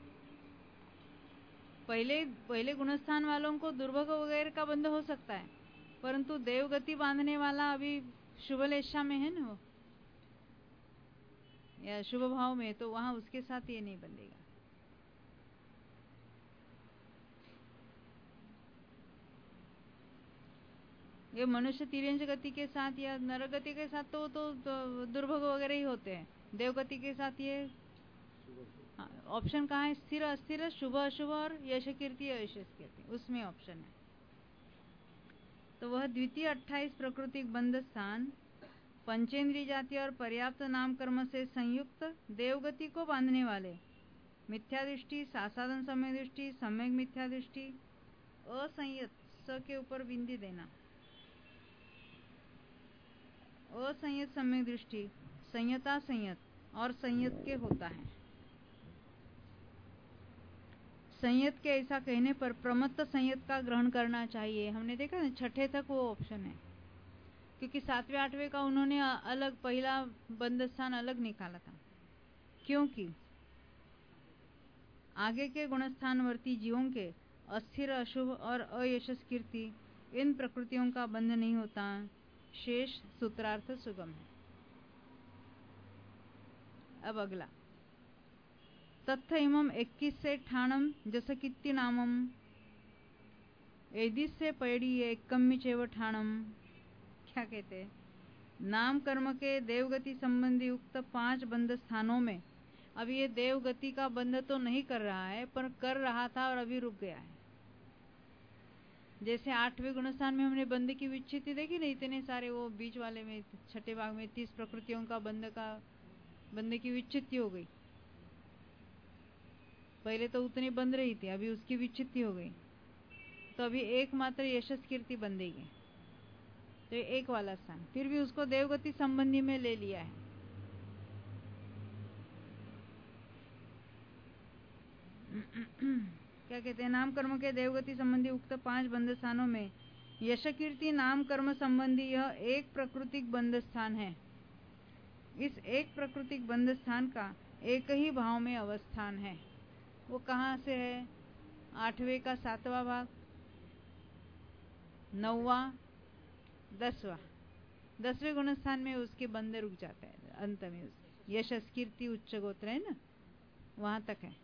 पहले गुणस्थान वालों को दुर्भोग वगैरह का बंध हो सकता है, परंतु देवगति बांधने वाला अभी शुभ लेशा में है ना वो, या शुभ भाव में, तो वहां उसके साथ ये नहीं बंधेगा। ये मनुष्य तिर्यंच गति के साथ या नरक गति के साथ तो दुर्भोग वगैरह ही होते हैं। देवगति के साथ ये ऑप्शन कहाँ है? स्थिर अस्थिर, शुभ अशुभ और यश कीर्ति अयश कीर्ति, उसमें ऑप्शन है। तो वह द्वितीय 28 प्राकृतिक बंध स्थान पंचेंद्रिय जाति और पर्याप्त नाम कर्म से संयुक्त देवगति को बांधने वाले मिथ्या दृष्टि, सासाधन समय दृष्टि, सम्यक मिथ्या दृष्टि, असंयत स के ऊपर बिंदी देना, असंयत सम्यक दृष्टि, संयता संयत और संयत के होता है। संयत के ऐसा कहने पर प्रमत्त संयत का ग्रहण करना चाहिए। हमने देखा ना, छठे तक वो ऑप्शन है, क्योंकि 7वें 8वें का उन्होंने अलग पहला बंध स्थान अलग निकाला था, क्योंकि आगे के गुणस्थानवर्ती जीवों के अस्थिर अशुभ और अयशस कीर्ति इन प्रकृतियों का बंध नहीं होता। शेष सूत्रार्थ सुगम है। अब अगला, तत्थ इमम 21 से ठाणम जस कित्ति नामम एदिस से पैड़ी एकम्मी चेव ठाणम। क्या कहते हैं? नाम कर्म के देवगति संबंधी उक्त 5 बंध स्थानों में अब ये देवगति का बंध तो नहीं कर रहा है, पर कर रहा था और अभी रुक गया है। जैसे 8वें गुणस्थान में हमने बंध की विच्छित्ति देखी ना, इतने सारे, वो बीच वाले में छठे भाग में 30 प्रकृतियों का बंध की विच्छित्ति हो गई। पहले तो उतनी बंध रही थी, अभी उसकी विच्छित्ति हो गई, तो अभी एकमात्र यशस कीर्ति बंधेगी। तो एक वाला स्थान फिर भी उसको देवगति संबंधी में ले लिया है। क्या कहते हैं? नाम कर्म के देवगति संबंधी उक्त 5 बंध स्थानों में यश कीर्ति नाम कर्म संबंधी यह एक प्राकृतिक बंध स्थान है। इस एक प्राकृतिक बंध स्थान का एक ही भाव में अवस्थान है। वो कहाँ से है? 8वें का 7वां भाग, 9वां, 10वां। 10वें गुणस्थान में उसके बंध रुक जाता है, अंत में उसके यशस कीर्ति उच्च गोत्र है ना, वहां तक है।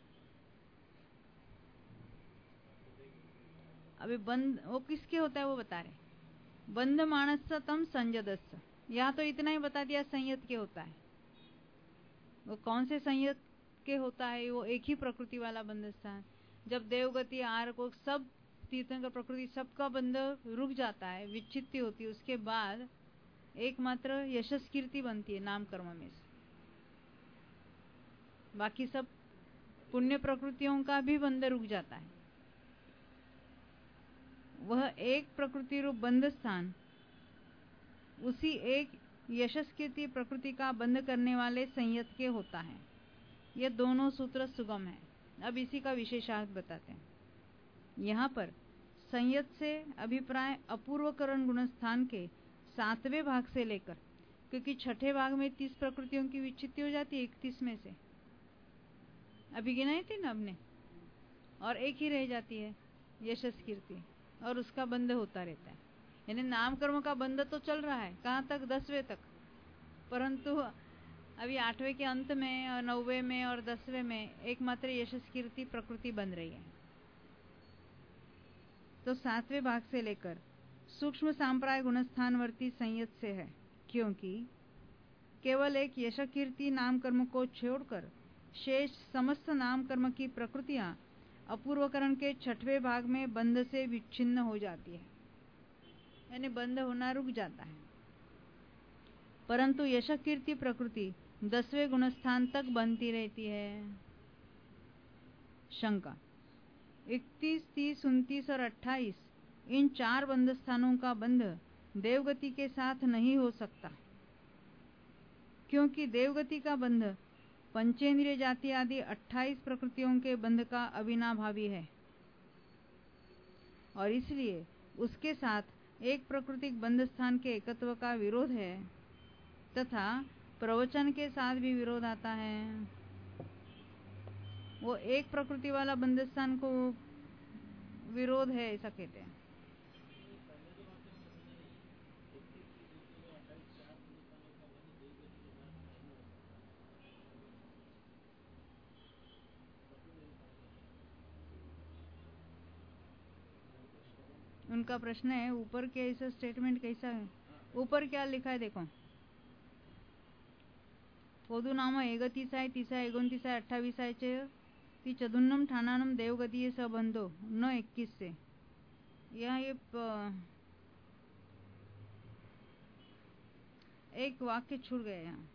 अभी बंध वो किसके होता है वो बता रहे। बंध मानस तम संजदस्स, यहाँ तो इतना ही बता दिया संयत के होता है। वो कौन से संयत के होता है? वो एक ही प्रकृति वाला बंध स्थान। जब देवगति आर को सब तीर्थंकर प्रकृति सबका बंध रुक जाता है, विच्छित्ति होती है, उसके बाद एकमात्र यशस कीर्ति बनती है नाम कर्म में से। बाकी सब पुण्य प्रकृतियों का भी बंध रुक जाता है। वह एक प्रकृति रूप बंध स्थान उसी एक यशस कीर्ति प्रकृति का बंध करने वाले संयत के होता है। ये दोनों सूत्र सुगम है। अब इसी का विशेषार्थ बताते हैं। यहाँ पर संयत से अभिप्राय अपूर्वकरण गुणस्थान के 7वें भाग से लेकर, क्योंकि छठे भाग में 30 प्रकृतियों की विच्छित्ति हो जाती है 31 में से, अभी गिनाई थी ना हमने, और एक ही रह जाती है यशस कीर्ति, और उसका बंध होता रहता है। यानी नाम कर्म का बंध तो चल रहा है, कहाँ तक? 10वें तक, परंतु अभी 8वें के अंत में और 9वें में और 10वें में एकमात्र यशस कीर्ति प्रकृति बन रही है। तो 7वें भाग से लेकर सूक्ष्म सांप्राय गुणस्थानवर्ती संयत से है, क्योंकि केवल एक यश कीर्ति नाम कर्म को छोड़कर शेष समस्त नाम कर्म की प्रकृतियां अपूर्वकरण के 6वें भाग में बंध से विच्छिन्न हो जाती है, यानी बंध होना रुक जाता है। परंतु यश कीर्ति प्रकृति 10वें गुणस्थान तक बनती रहती है। शंका, 31, 30, 29 और 28 इन 4 बंध स्थानों का बंध देवगति के साथ नहीं हो सकता, क्योंकि देवगति का बंध पंचेंद्रिय जाति आदि 28 प्रकृतियों के बंध का अविनाभावी है और इसलिए उसके साथ एक प्राकृतिक बंध स्थान के एकत्व का विरोध है तथा प्रवचन के साथ भी विरोध आता है। वो एक प्रकृति वाला बंध स्थान को विरोध है ऐसा कहते हैं। उनका प्रश्न है ऊपर के ऐसा स्टेटमेंट कैसा है, ऊपर क्या लिखा है देखो। पोदु नाम एकतीसाय तीसाय 29 28 ती चतुर्नम ठाणानम देवगतीय सबंधो न 21 से यह ये एक वाक्य छूट गया यहाँ।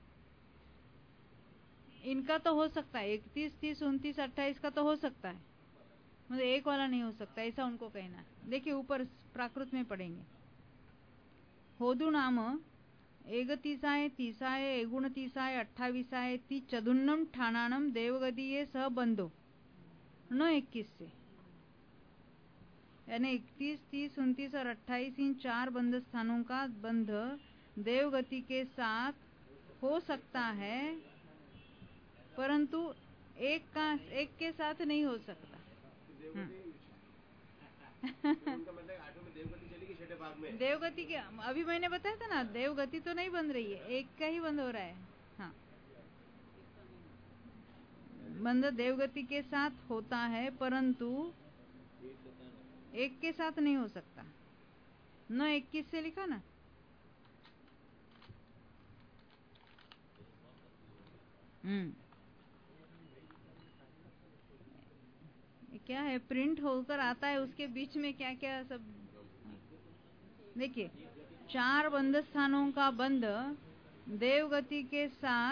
इनका तो हो सकता है 31 30 29 28 का तो हो सकता है, मतलब एक वाला नहीं हो सकता ऐसा उनको कहना है। देखिए ऊपर प्राकृत में पढ़ेंगे। होदु नाम एकतीसाय तीसाय 29 28 ती चतुर्नम ठाणानम देवगतीय सबंधो न 21 से, यानी 31 30 29 और 28 इन 4 बंध स्थानों का बंध देवगति के साथ हो सकता है परंतु एक के साथ नहीं हो सकता। देवगति के अभी मैंने बताया था ना, देवगति तो नहीं बन रही है, एक का ही बंद हो रहा है। हाँ, बंध देवगति के साथ होता है परंतु एक के साथ नहीं हो सकता। न 21 से लिखा ना। क्या है, प्रिंट होकर आता है, उसके बीच में क्या क्या सब देखिए। 4 बंध स्थानों का बंध देवगति के साथ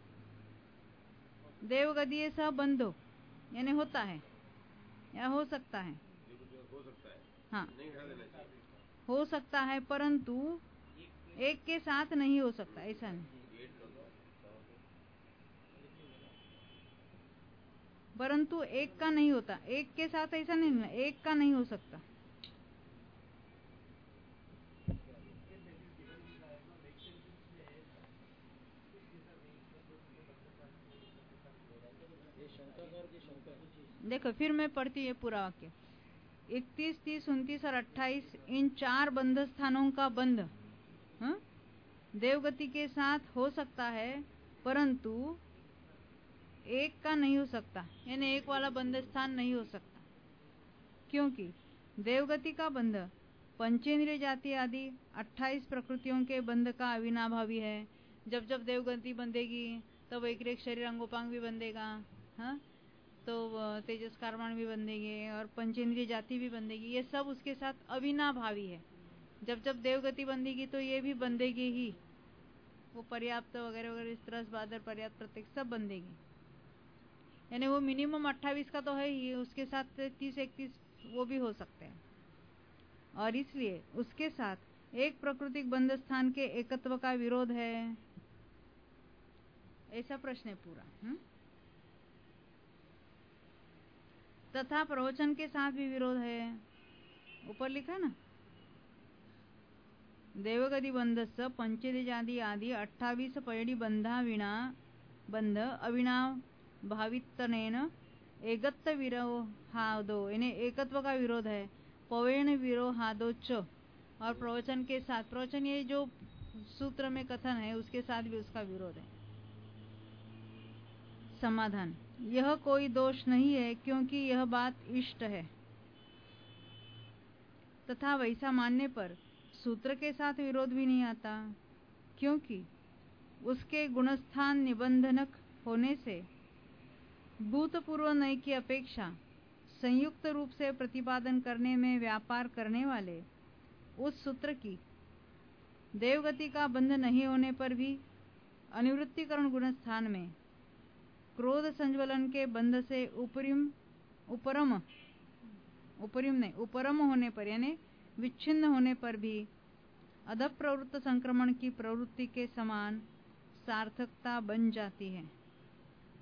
देवगतीय सबंधो यानी होता है या हो सकता है। हाँ, हो सकता है परंतु एक के साथ नहीं हो सकता, ऐसा नहीं। परंतु एक का नहीं होता, एक के साथ ऐसा नहीं, एक का नहीं हो सकता। देखो फिर मैं पढ़ती है पूरा वाक्य। 31 30 29 और 28 इन 4 बंध स्थानों का बंध देवगति के साथ हो सकता है परंतु एक का नहीं हो सकता, यानी एक वाला बंध स्थान नहीं हो सकता, क्योंकि देवगति का बंध पंचेंद्रिय जाति आदि 28 प्रकृतियों के बंध का अविनाभावी है। जब जब देवगति बंधेगी तब एक शरीर अंगोपांग भी बंधेगा, हाँ, तो तेजस कर्माण भी बंधेंगे और पंचेंद्रिय जाति भी बंधेगी। ये सब उसके साथ अविनाभावी है। जब जब देवगति बंधेगी तो ये भी बंधेगी ही, वो पर्याप्त वगैरह वगैरह इस तरह बादर पर्याप्त प्रत्येक सब बंधेगी, यानी वो मिनिमम 28 का तो है ही, उसके साथ 30 31 वो भी हो सकते हैं और इसलिए उसके साथ एक प्राकृतिक बंध स्थान के एकत्व का विरोध है। ऐसा प्रश्न है पूरा। तथा प्रवचन के साथ भी विरोध है, ऊपर लिखा है ना। देवगति बंधस्य पंचेंद्रियादि आदि 28 पैडी बंधा विना बंध अविना भावितनेन एकत्व विरोहादो, यानी एकत्व का विरोध है। पवेण विरोहादो च, और प्रवचन के साथ, प्रवचन ये जो सूत्र में कथन है उसके साथ भी उसका विरोध है। समाधान, यह कोई दोष नहीं है क्योंकि यह बात इष्ट है तथा वैसा मानने पर सूत्र के साथ विरोध भी नहीं आता, क्योंकि उसके गुणस्थान निबंधनक होने से भूतपूर्व नय की अपेक्षा संयुक्त रूप से प्रतिपादन करने में व्यापार करने वाले उस सूत्र की देवगति का बंध नहीं होने पर भी अनिवृत्तिकरण गुणस्थान में क्रोध संज्वलन के बंध से उपरम होने पर, यानी विच्छिन्न होने पर भी अधः प्रवृत्त संक्रमण की प्रवृत्ति के समान सार्थकता बन जाती है।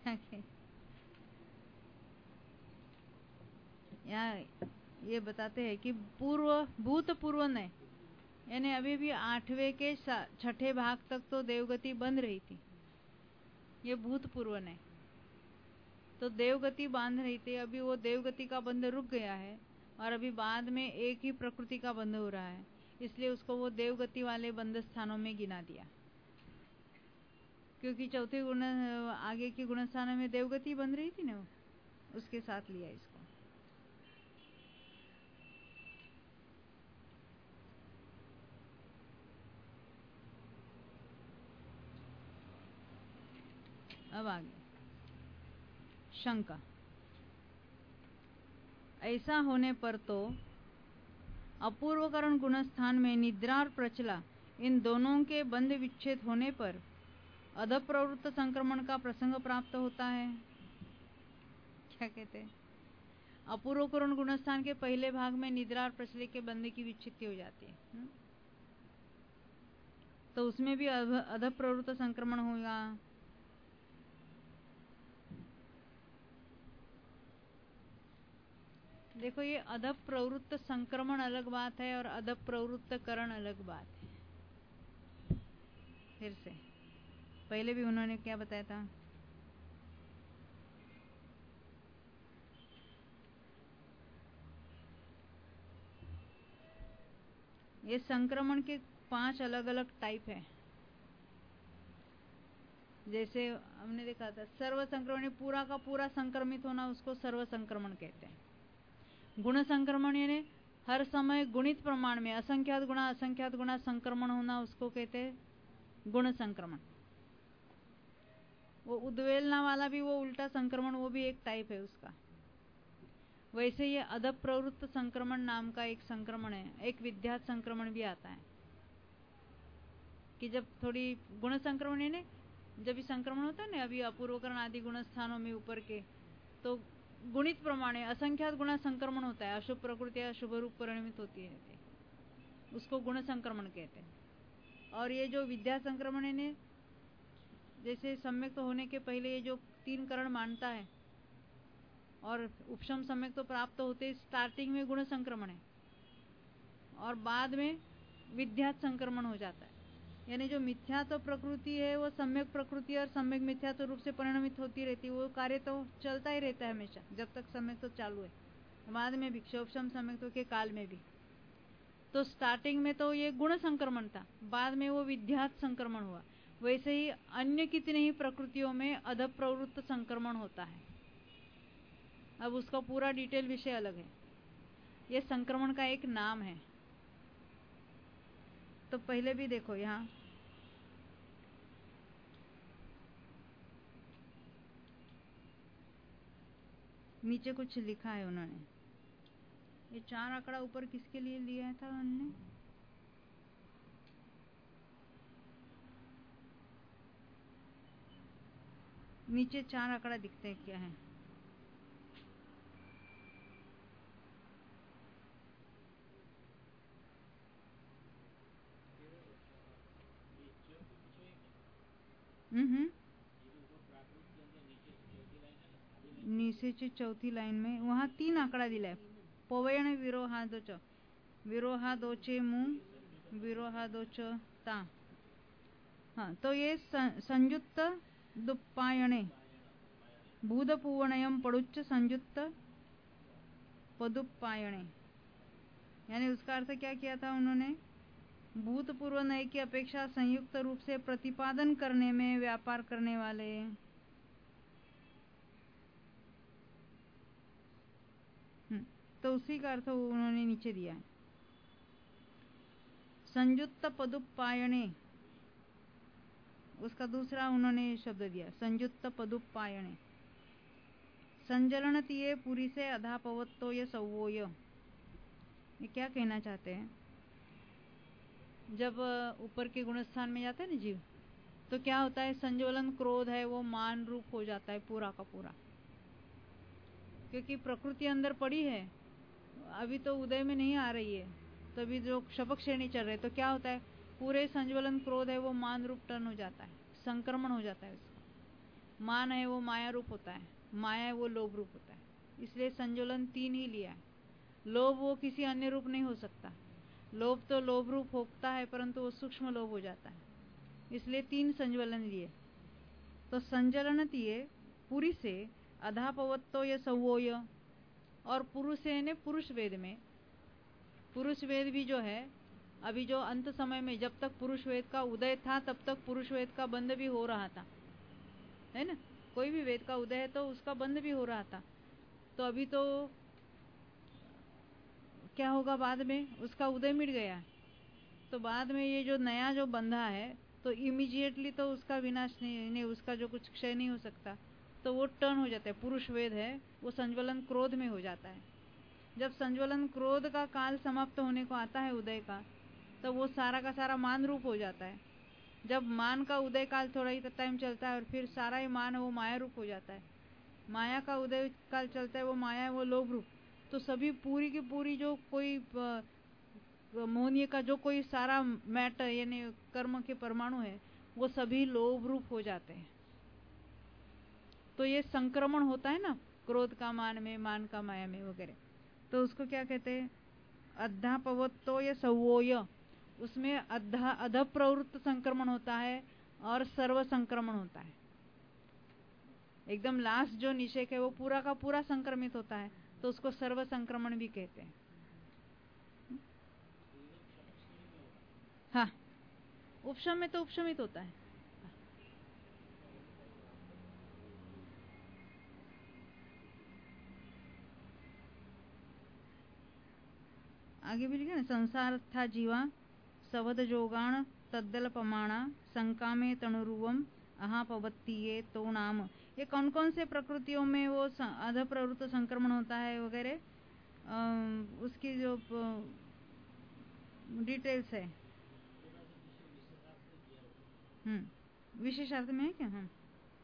यहाँ ये बताते हैं कि भूतपूर्व नहीं, यानी अभी भी 8वें के 6ठे भाग तक तो देवगति बंध रही थी, ये भूतपूर्व नहीं। तो देवगति बांध रही थी, अभी वो देवगति का बंध रुक गया है और अभी बाद में एक ही प्रकृति का बंध हो रहा है, इसलिए उसको वो देवगति वाले बंध स्थानों में गिना दिया, क्योंकि चौथे गुण आगे के गुण स्थानों में देवगति बंध रही थी ना, उसके साथ लिया इसको। अब आगे शंका, ऐसा होने पर तो अपूर्वकरण गुणस्थान में निद्रा और प्रचला इन दोनों के बंध विच्छेद होने पर अधप्रवृत्त संक्रमण का प्रसंग प्राप्त होता है। क्या कहते हैं? अपूर्वकरण गुणस्थान के पहले भाग में निद्रा और प्रचले के बंध की विच्छित्ति हो जाती है, तो उसमें भी अधप्रवृत्त संक्रमण होगा। देखो, ये अधप प्रवृत्त संक्रमण अलग बात है और अधप प्रवृत्त करण अलग बात है। फिर से पहले भी उन्होंने क्या बताया था? ये संक्रमण के 5 अलग अलग टाइप है। जैसे हमने देखा था, सर्व संक्रमण, पूरा का पूरा संक्रमित होना, उसको सर्व संक्रमण कहते हैं। गुण संक्रमण यानी हर समय गुणित प्रमाण में असंख्यात गुणा संक्रमण होना, उसको कहते हैं गुण संक्रमण। वो उद्वेलना वाला भी वो उल्टा संक्रमण, वो भी एक टाइप है उसका। वैसे ये अधप प्रवृत्त संक्रमण नाम का एक संक्रमण है, एक विद्यात संक्रमण भी आता है कि जब थोड़ी गुण संक्रमण है, जब भी संक्रमण होता है ना, अभी अपूर्वकरण आदि गुण स्थानों में ऊपर के, तो गुणित प्रमाण है, असंख्यात गुणा संक्रमण होता है, अशुभ प्रकृति या शुभ रूप परिणमित होती है, उसको गुण संक्रमण कहते हैं। और ये जो विद्या संक्रमण है, जैसे सम्यक तो होने के पहले ये जो 3 करण मानता है और उपशम सम्यक तो प्राप्त होते, स्टार्टिंग में गुण संक्रमण है और बाद में विद्यात संक्रमण हो जाता है। यानी जो मिथ्यात्व प्रकृति है वो सम्यक प्रकृति और सम्यक मिथ्यात्व रूप से परिणमित होती रहती है। वो कार्य तो चलता ही रहता है हमेशा, जब तक सम्यक तो चालू है, बाद में भी क्षोभशम सम्यक के काल में भी। तो स्टार्टिंग में तो ये गुण संक्रमण था, बाद में वो विद्यात संक्रमण हुआ। वैसे ही अन्य कितने ही प्रकृतियों में अधप प्रवृत्त संक्रमण होता है। अब उसका पूरा डिटेल विषय अलग है, ये संक्रमण का एक नाम है। तो पहले भी देखो, यहाँ नीचे कुछ लिखा है उन्होंने। ये 4 आंकड़ा ऊपर किसके लिए लिया था उन्होंने? नीचे 4 आंकड़ा दिखते हैं, क्या है? नीचे चौथी लाइन में वहाँ 3 आंकड़ा दिलाय, पवयण विरोहादोच, विरोहादोचे मुंह विरोहादोच ता। हाँ, तो ये संयुक्त दुप्पायणे भूतपूवणयम पड़ुच्च संयुक्त पदुप्पायणे, यानी उसका अर्थ क्या किया था उन्होंने? भूतपूर्व नय की अपेक्षा संयुक्त रूप से प्रतिपादन करने में व्यापार करने वाले। तो उसी का अर्थ उन्होंने नीचे दिया है, संयुक्त पदुप्पायणे। उसका दूसरा उन्होंने शब्द दिया, संयुक्त पदुप्पायणे। संजलनतीये पुरी से अधापवत्तो ये सवोय। ये क्या कहना चाहते हैं? जब ऊपर के गुणस्थान में जाता है ना जीव, तो क्या होता है? संज्वलन क्रोध है वो मान रूप हो जाता है पूरा का पूरा, क्योंकि प्रकृति अंदर पड़ी है, अभी तो उदय में नहीं आ रही है, तो अभी जो शपक श्रेणी चल रहे, तो क्या होता है? पूरे संज्वलन क्रोध है वो मान रूप टर्न हो जाता है, संक्रमण हो जाता है उसका। मान है वो माया रूप होता है, माया है वो लोभ रूप होता है। इसलिए संज्वलन 3 ही लिया है। लोभ वो किसी अन्य रूप नहीं हो सकता। लोभ तो लोभ रूप होता है परंतु वो सूक्ष्म लोभ हो जाता है, इसलिए 3 संज्वलन लिए। तो संज्वलन ये पुरी से अधापवत्तो ये सवोय, और पुरुष ने पुरुष वेद में, पुरुष वेद भी जो है अभी जो अंत समय में जब तक पुरुष वेद का उदय था तब तक पुरुष वेद का बंध भी हो रहा था, है ना। कोई भी वेद का उदय है तो उसका बंध भी हो रहा था। तो अभी तो क्या होगा, बाद में उसका उदय मिट गया, तो बाद में ये जो नया जो बंधा है तो इमीडिएटली तो उसका विनाश नहीं, उसका जो कुछ क्षय नहीं हो सकता, तो वो टर्न हो जाता है। पुरुष वेद है वो संज्वलन क्रोध में हो जाता है। जब संज्वलन क्रोध का काल समाप्त होने को आता है उदय का, तो वो सारा का सारा मान रूप हो जाता है। जब मान का उदय काल थोड़ा ही टाइम चलता है और फिर सारा ही मान है वो माया रूप हो जाता है। माया का उदय काल चलता है वो माया है वो लोभ रूप। तो सभी पूरी की पूरी जो कोई मोहनीय का जो कोई सारा मैटर यानी कर्म के परमाणु है वो सभी लोभ रूप हो जाते हैं। तो ये संक्रमण होता है ना क्रोध का मान में, मान का माया में वगैरह, तो उसको क्या कहते हैं, अध्यापवत्तो या सवोय। उसमें अध प्रवृत्त संक्रमण होता है और सर्व संक्रमण होता है। एकदम लास्ट जो निषेक है वो पूरा का पूरा संक्रमित होता है, तो उसको सर्व संक्रमण भी कहते हैं। हाँ, उपशम में तो उपशमित होता है। आगे भी लिखा ना, संसार था जीवा सवद जोगाण तद्दल पमाणा संकामे तनुरुवम अहापवत्ती ये तो नाम। ये कौन कौन से प्रकृतियों में वो अध प्रवृत्त संक्रमण होता है वगैरह, उसकी जो डिटेल्स है। विशेषार्थ में है क्या? हाँ,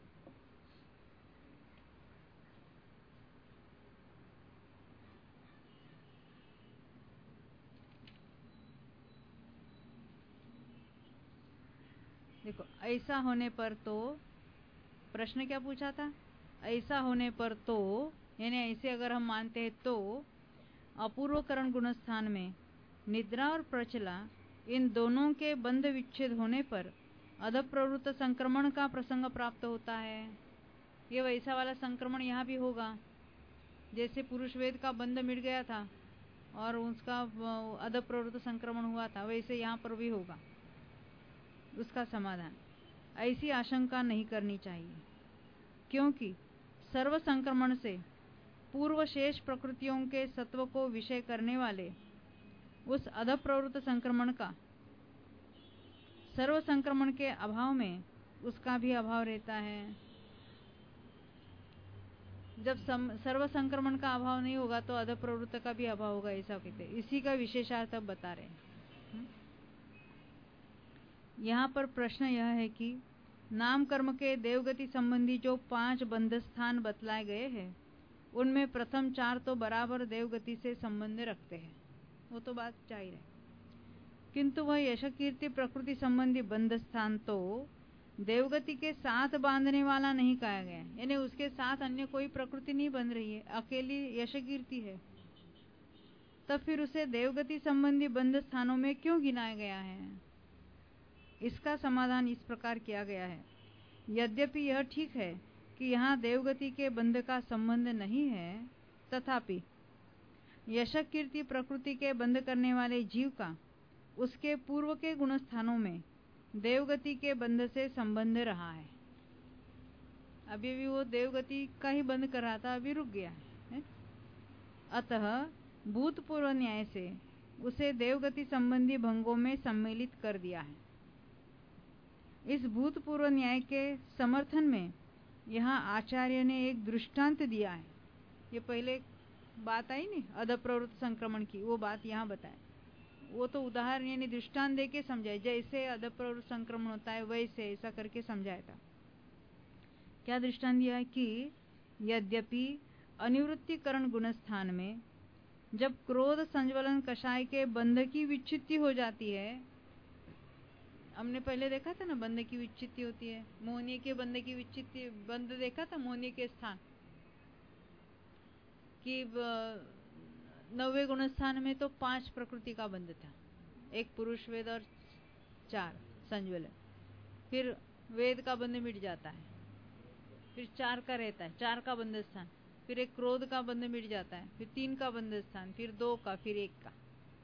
देखो, ऐसा होने पर तो प्रश्न क्या पूछा था, ऐसा होने पर तो यानी ऐसे अगर हम मानते हैं तो अपूर्वकरण गुणस्थान में निद्रा और प्रचला इन दोनों के बंध विच्छेद होने पर अध प्रवृत्त संक्रमण का प्रसंग प्राप्त होता है। ये वैसा वाला संक्रमण यहाँ भी होगा, जैसे पुरुष वेद का बंध मिट गया था और उसका अध प्रवृत्त संक्रमण हुआ था, वैसे यहाँ पर भी होगा। उसका समाधान, ऐसी आशंका नहीं करनी चाहिए, क्योंकि सर्व संक्रमण से पूर्व शेष प्रकृतियों के सत्व को विषय करने वाले उस अध प्रवृत्त संक्रमण का सर्व संक्रमण के अभाव में उसका भी अभाव रहता है। जब सर्व संक्रमण का अभाव नहीं होगा तो अध प्रवृत्त का भी अभाव होगा, ऐसा कहते हैं। इसी का विशेषार्थ अब बता रहे हैं। यहाँ पर प्रश्न यह है कि नाम कर्म के देवगति संबंधी जो 5 बंध स्थान बतलाए गए हैं उनमें प्रथम 4 तो बराबर देवगति से संबंध रखते हैं, वो तो बात जाहिर है, किंतु वह यश कीर्ति प्रकृति संबंधी बंध स्थान तो देवगति के साथ बांधने वाला नहीं कहा गया, यानी उसके साथ अन्य कोई प्रकृति नहीं बन रही है, अकेली यश कीर्ति है, तब फिर उसे देवगति संबंधी बंध स्थानों में क्यों गिनाया गया है। इसका समाधान इस प्रकार किया गया है, यद्यपि यह ठीक है कि यहाँ देवगति के बंध का संबंध नहीं है, तथापि यश कीर्ति प्रकृति के बंध करने वाले जीव का उसके पूर्व के गुण स्थानों में देवगति के बंध से संबंध रहा है। अभी भी वो देवगति का ही बंध कर रहा था, अभी रुक गया है। अतः भूतपूर्व न्याय से उसे देवगति संबंधी भंगों में सम्मिलित कर दिया है। इस भूतपूर्व न्याय के समर्थन में यहाँ आचार्य ने एक दृष्टांत दिया है। ये पहले बात आई नहीं अध प्रवृत्त संक्रमण की, वो बात यहाँ बताए, वो तो उदाहरण यानी दृष्टांत दे के समझाए, जैसे अध प्रवृत्त संक्रमण होता है वैसे ऐसा करके समझाया था। क्या दृष्टांत दिया है कि यद्यपि अनिवृत्तिकरण गुणस्थान में जब क्रोध संज्वलन कषाय के बंध की विच्छित्ति हो जाती है, हमने पहले देखा था ना, बंध की विच्छित्ति होती है, मोहनीय के बंध की विच्छित्ति, बंध देखा था मोहनीय के स्थान कि 90 गुण स्थान में तो 5 प्रकृति का बंध था, एक पुरुष वेद और 4 संज्वलन। फिर वेद का बंध मिट जाता है, फिर 4 का रहता है, 4 का बंध स्थान, फिर एक क्रोध का बंध मिट जाता है, फिर 3 का बंध स्थान, फिर 2 का, फिर 1 का।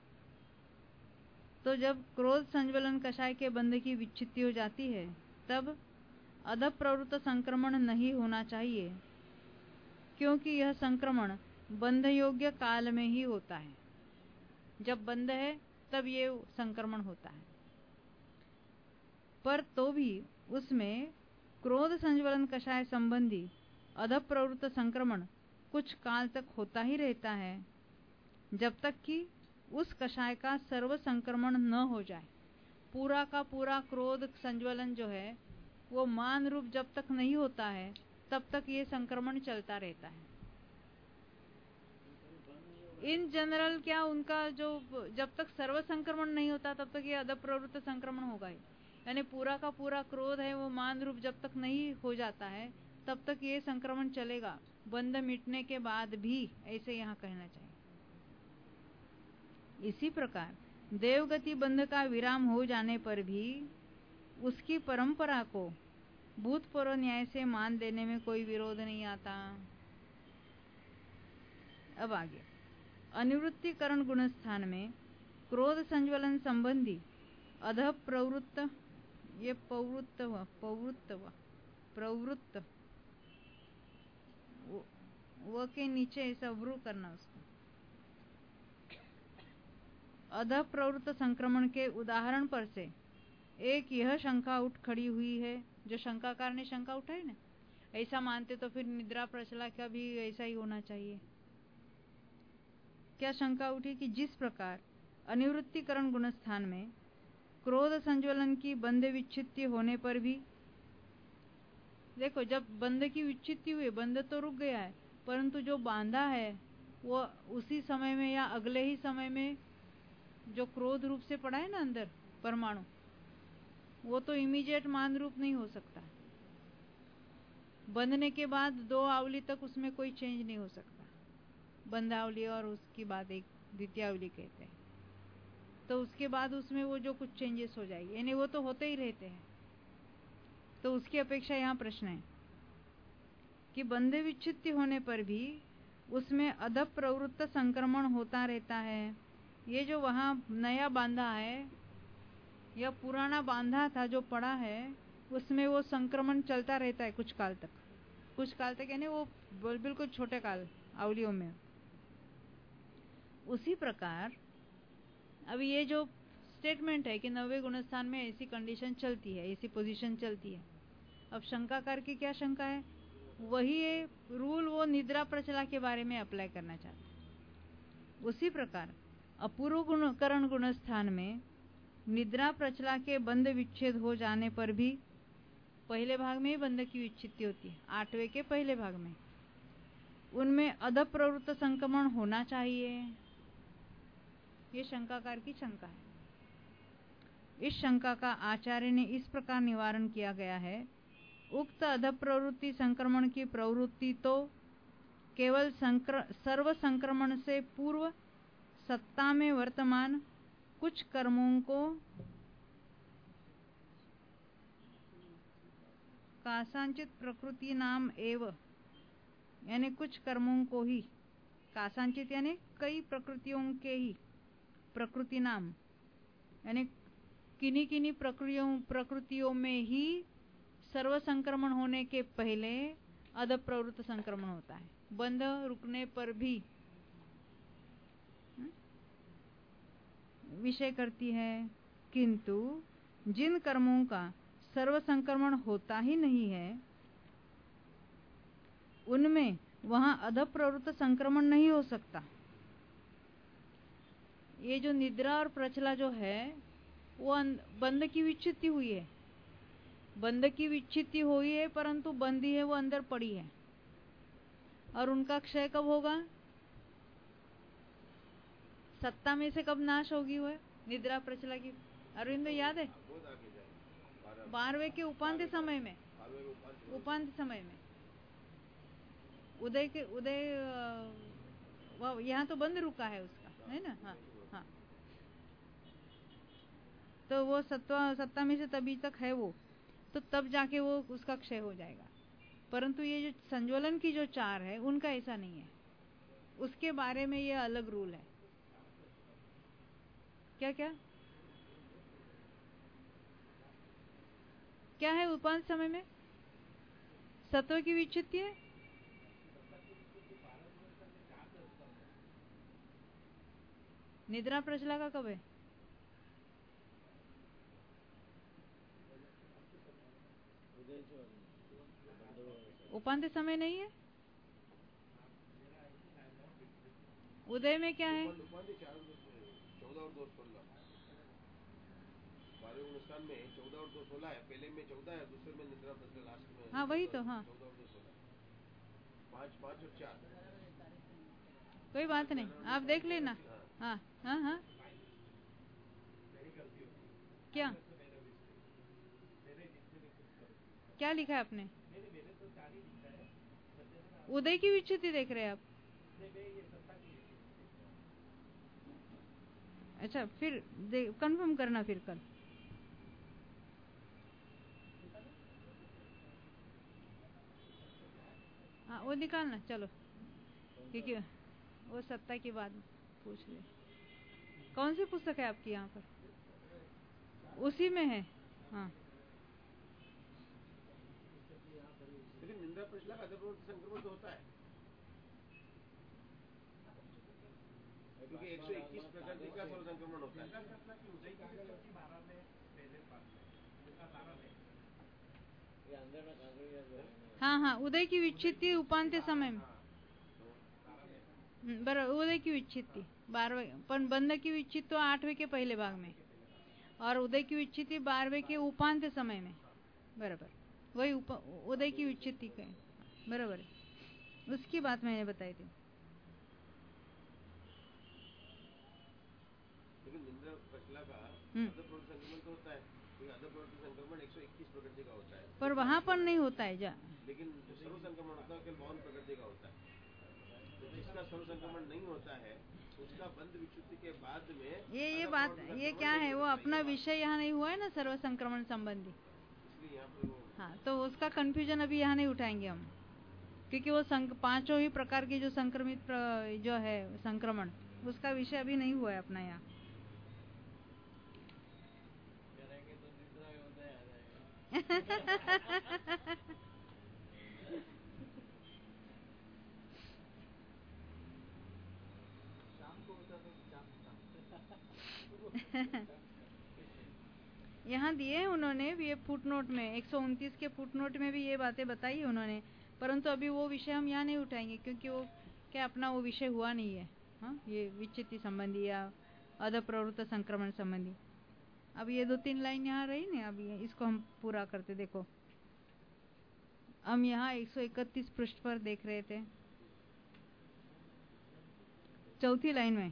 तो जब क्रोध संज्वलन कषाय के बंध की विच्छित्ति हो जाती है तब अधः प्रवृत्त संक्रमण नहीं होना चाहिए, क्योंकि यह संक्रमण बंध योग्य काल में ही होता है। जब बंध है तब ये संक्रमण होता है, पर तो भी उसमें क्रोध संज्वलन कषाय संबंधी अधः प्रवृत्त संक्रमण कुछ काल तक होता ही रहता है, जब तक कि उस कषाय का सर्व संक्रमण न हो जाए। पूरा का पूरा क्रोध संज्वलन जो है वो मान रूप जब तक नहीं होता है तब तक ये संक्रमण चलता रहता है। इन जनरल क्या उनका जो जब तक सर्व संक्रमण नहीं होता तब तक ये अधः प्रवृत्त संक्रमण होगा ही, यानी पूरा का पूरा क्रोध है वो मान रूप जब तक नहीं हो जाता है तब तक ये संक्रमण चलेगा, बंध मिटने के बाद भी, ऐसे यहाँ कहना चाहिए। इसी प्रकार देवगति बंध का विराम हो जाने पर भी उसकी परंपरा को भूतपूर्व न्याय से मान देने में कोई विरोध नहीं आता। अब आगे अनिवृत्तिकरण गुण स्थान में क्रोध संज्वलन संबंधी अधः प्रवृत्त, ये प्रवृत्त वो के नीचे ऐसा व्रू करना उसको। अधः प्रवृत्त संक्रमण के उदाहरण पर से एक यह शंका उठ खड़ी हुई है, जो शंकाकार ने शंका उठाई ना, ऐसा मानते तो फिर निद्रा प्रचला का भी ऐसा ही होना चाहिए। क्या शंका उठी कि जिस प्रकार अनिवृत्तिकरण गुण स्थान में क्रोध संज्वलन की बंध विच्छित्ति होने पर भी, देखो जब बंध की विच्छित्ति हुई, बंध तो रुक गया है, परंतु जो बांधा है वो उसी समय में या अगले ही समय में जो क्रोध रूप से पड़ा है ना अंदर परमाणु, वो तो इमीडिएट मान रूप नहीं हो सकता। बंधने के बाद 2 आवली तक उसमें कोई चेंज नहीं हो सकता, बंधावली और उसकी बाद एक द्वितीयावली कहते हैं, तो उसके बाद उसमें वो जो कुछ चेंजेस हो जाएगी, यानी वो तो होते ही रहते हैं। तो उसकी अपेक्षा यहाँ प्रश्न है कि बंध विच्छित्ति होने पर भी उसमें अधः प्रवृत्त संक्रमण होता रहता है। ये जो वहाँ नया बांधा है या पुराना बांधा था जो पड़ा है, उसमें वो संक्रमण चलता रहता है कुछ काल तक, यानी वो बिल्कुल छोटे काल अवलियों में। उसी प्रकार अब ये जो स्टेटमेंट है कि 90 गुण स्थान में ऐसी कंडीशन चलती है, ऐसी पोजीशन चलती है, अब शंकाकार की क्या शंका है, वही रूल वो निद्रा प्रचला के बारे में अप्लाई करना चाहते हैं। उसी प्रकार अपूर्व गुणकरण गुण स्थान में निद्रा प्रचला के बंध विच्छेद हो जाने पर भी, पहले भाग में ही बंध की विच्छित्ति होती है, 8वें के पहले भाग में, उनमें अधः प्रवृत्त संक्रमण होना चाहिए। ये शंकाकार की शंका है। इस शंका का आचार्य ने इस प्रकार निवारण किया गया है, उक्त अधः प्रवृत्ति संक्रमण की प्रवृत्ति तो केवल सर्व संक्रमण से पूर्व सत्ता में वर्तमान कुछ कर्मों को कासांचित प्रकृति नाम एव, यानी कुछ कर्मों को ही, कासांचित यानी कई प्रकृतियों के ही, प्रकृति नाम यानी किन्हीं किन्हीं प्रकृतियों में ही सर्व संक्रमण होने के पहले अधः प्रवृत्त संक्रमण होता है, बंध रुकने पर भी विषय करती है। किंतु जिन कर्मों का सर्व संक्रमण होता ही नहीं है उनमें वहां अधः प्रवृत्त संक्रमण नहीं हो सकता। ये जो निद्रा और प्रचला जो है वो बंध की विच्छित्ति हुई है, बंध की विच्छित्ति हुई है, परंतु बंधी है वो अंदर पड़ी है, और उनका क्षय कब होगा, सत्ता में से कब नाश होगी वो निद्रा प्रचला की, अरविंद याद है? 12वें के उपांत्य समय में, उपांत्य समय में उदय यहाँ तो बंद रुका है उसका, है ना? हाँ हाँ, तो वो सप्तमी से तभी तक है वो, तो तब जाके वो उसका क्षय हो जाएगा। परंतु ये जो संज्वलन की जो 4 है उनका ऐसा नहीं है, उसके बारे में ये अलग रूल है। क्या क्या क्या है उपांत समय में? सत्व की विच्छित्ति है। निद्रा प्रचला का कब है? उपांत समय नहीं है। उदय में क्या है? 14 और 2 16। 12वें अनुष्ठान में 14 और 2 16 है। पहले में 14 है, दूसरे में निद्रा प्रचला लास्ट में। हाँ वही तो। हाँ 14 और 2 16, 5 5 और 4। कोई बात नहीं, आप देख लेना। हाँ हाँ हाँ, क्या क्या लिखा है आपने? उदय की विच्छित्ति देख रहे हैं आप? अच्छा, फिर कंफर्म करना फिर कल। हाँ वो निकालना, चलो, क्योंकि वो सत्ता की बात पूछ रहे। कौन सी पुस्तक है आपकी यहाँ पर? उसी में है। हाँ, लेकिन निद्रा प्रचला का अधप्रवृत्ति संक्रमण तो होता है, क्योंकि 121 प्रकृति का सर्व संक्रमण होता है। हाँ हाँ, उदय की विच्छित्ति उपांत्य समय में। बराबर, उदय की विच्छित्ति 12वें, पण बंध की विच्छित्ति तो 8वें के पहले भाग में, और उदय की विच्छित्ति 12वें के उपांत्य समय में। बराबर, वही उदय की विच्छित्ति का है। बराबर है, उसकी बात मैंने बताई थी। लेकिन निद्रा प्रचला का अधप्रवृत्ति संक्रमण तो होता है, क्योंकि अधप्रवृत्ति संक्रमण 121 प्रकृति का होता है, पर वहां पर नहीं होता है जा। लेकिन जो सर्व संक्रमण होता है केवल 52 प्रकृति का होता है। तो जिसका सर्व संक्रमण नहीं होता है उसका बंध विच्छित्ति के बाद में ये बात, ये क्या है, वो अपना विषय यहाँ नहीं हुआ है ना, सर्व संक्रमण संबंधी, इसलिए यहाँ पे वो। हाँ, तो उसका कंफ्यूजन अभी यहाँ नहीं उठाएंगे हम, क्योंकि वो पांचों ही प्रकार की जो संक्रमित जो है संक्रमण, उसका विषय अभी नहीं हुआ है अपना यहाँ। यहाँ दिए हैं उन्होंने भी, ये फुटनोट में 129 के फुटनोट में भी ये बातें बताई है उन्होंने, परंतु अभी वो विषय हम यहाँ नहीं उठाएंगे, क्योंकि वो क्या अपना वो विषय हुआ नहीं है। हाँ, ये विच्छित्ति संबंधी या अधप्रवृत्त संक्रमण संबंधी। अब ये 2-3 लाइन यहाँ रही ना, अब इसको हम पूरा करते। देखो, हम यहाँ 131 पृष्ठ पर देख रहे थे, चौथी लाइन में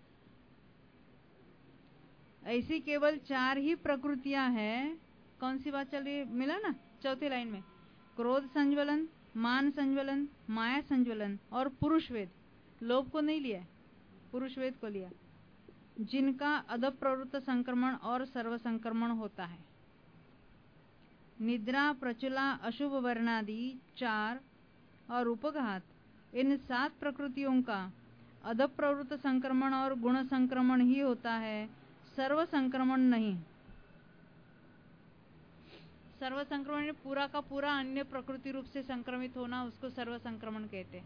ऐसी केवल 4 ही प्रकृतियां हैं। कौन सी बात चल रही है, मिला ना चौथी लाइन में? क्रोध संज्वलन, मान संज्वलन, माया संज्वलन और पुरुष वेद। लोभ को नहीं लिया, पुरुष वेद को लिया, जिनका अधप्रवृत्त संक्रमण और सर्व संक्रमण होता है। निद्रा, प्रचुला, अशुभ वर्णादि 4 और उपघात, इन 7 प्रकृतियों का अधप्रवृत्त संक्रमण और गुण संक्रमण ही होता है, सर्व संक्रमण नहीं। सर्व संक्रमण पूरा का पूरा अन्य प्रकृति रूप से संक्रमित होना, उसको सर्व संक्रमण कहते हैं।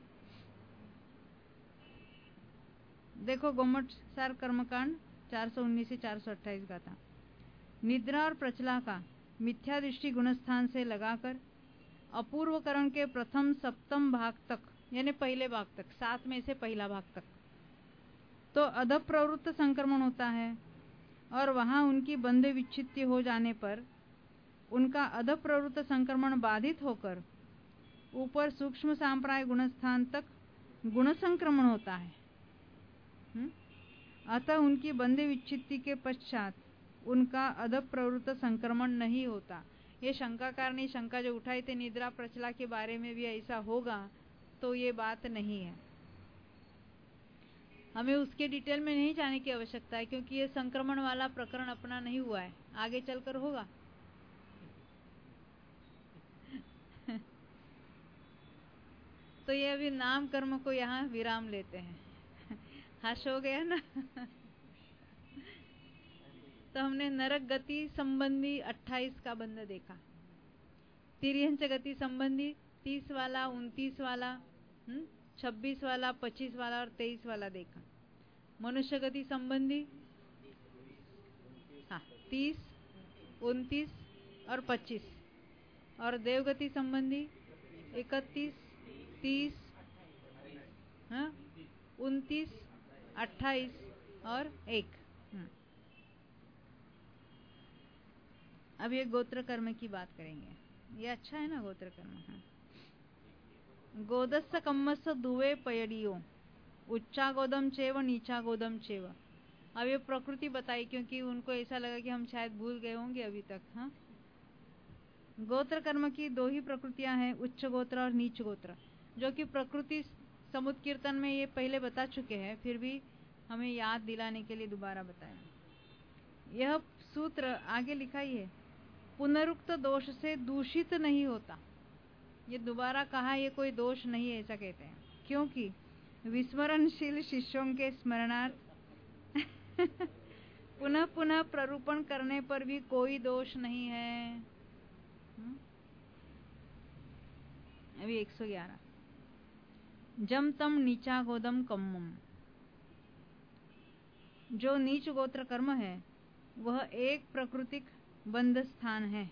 देखो, गोमट सार कर्मकांड 419 से 428 का था। निद्रा और प्रचला का मिथ्या दृष्टि गुणस्थान से लगाकर अपूर्वकरण के प्रथम सप्तम भाग तक, यानी पहले भाग तक, 7 में से पहला भाग तक तो अधप्रवृत्त संक्रमण होता है, और वहां उनकी बंध विच्छित्ति हो जाने पर उनका अधप्रवृत्त संक्रमण बाधित होकर ऊपर सूक्ष्म सांप्राय गुणस्थान तक गुण संक्रमण होता है। अतः उनकी बंध विच्छित्ति के पश्चात उनका अदब प्रवृत्त संक्रमण नहीं होता। ये शंकाकार ने शंका जो उठाई थी निद्रा प्रचला के बारे में भी ऐसा होगा, तो ये बात नहीं है। हमें उसके डिटेल में नहीं जाने की आवश्यकता है, क्योंकि ये संक्रमण वाला प्रकरण अपना नहीं हुआ है, आगे चलकर होगा। तो ये अभी नाम कर्म को यहाँ विराम लेते हैं। हर्ष हो गया ना। तो हमने नरक गति संबंधी 28 का बंध देखा, तिर्यंच गति संबंधी 30 वाला, 29 वाला, 26 वाला, 25 वाला और 23 वाला देखा। मनुष्य गति संबंधी 30, 29 और 25, और देवगति संबंधी 31, 30, 29, 28 और 1। अब ये गोत्र कर्म की बात करेंगे। ये अच्छा है ना गोत्र कर्म। गोदस्स कम्मस्स दुवे पयडियो उच्चा गोदम चेव नीचा गोदम चेव। अब ये प्रकृति बताई, क्योंकि उनको ऐसा लगा कि हम शायद भूल गए होंगे अभी तक। गोत्र कर्म की 2 ही प्रकृतियां हैं, उच्च गोत्र और नीच गोत्र, जो कि प्रकृति समुद्र कीर्तन में ये पहले बता चुके हैं, फिर भी हमें याद दिलाने के लिए दोबारा बताया। यह सूत्र आगे लिखा ही है, पुनरुक्त दोष से दूषित नहीं होता। ये दोबारा कहा, ये कोई दोष नहीं है ऐसा कहते हैं, क्योंकि विस्मरणशील शिष्यों के स्मरणार्थ पुनः पुनः प्ररूपण करने पर भी कोई दोष नहीं है। अभी 111 जम तम नीचा गोदम कम्मम। जो नीच गोत्र कर्म है वह एक प्राकृतिक बंध स्थान है।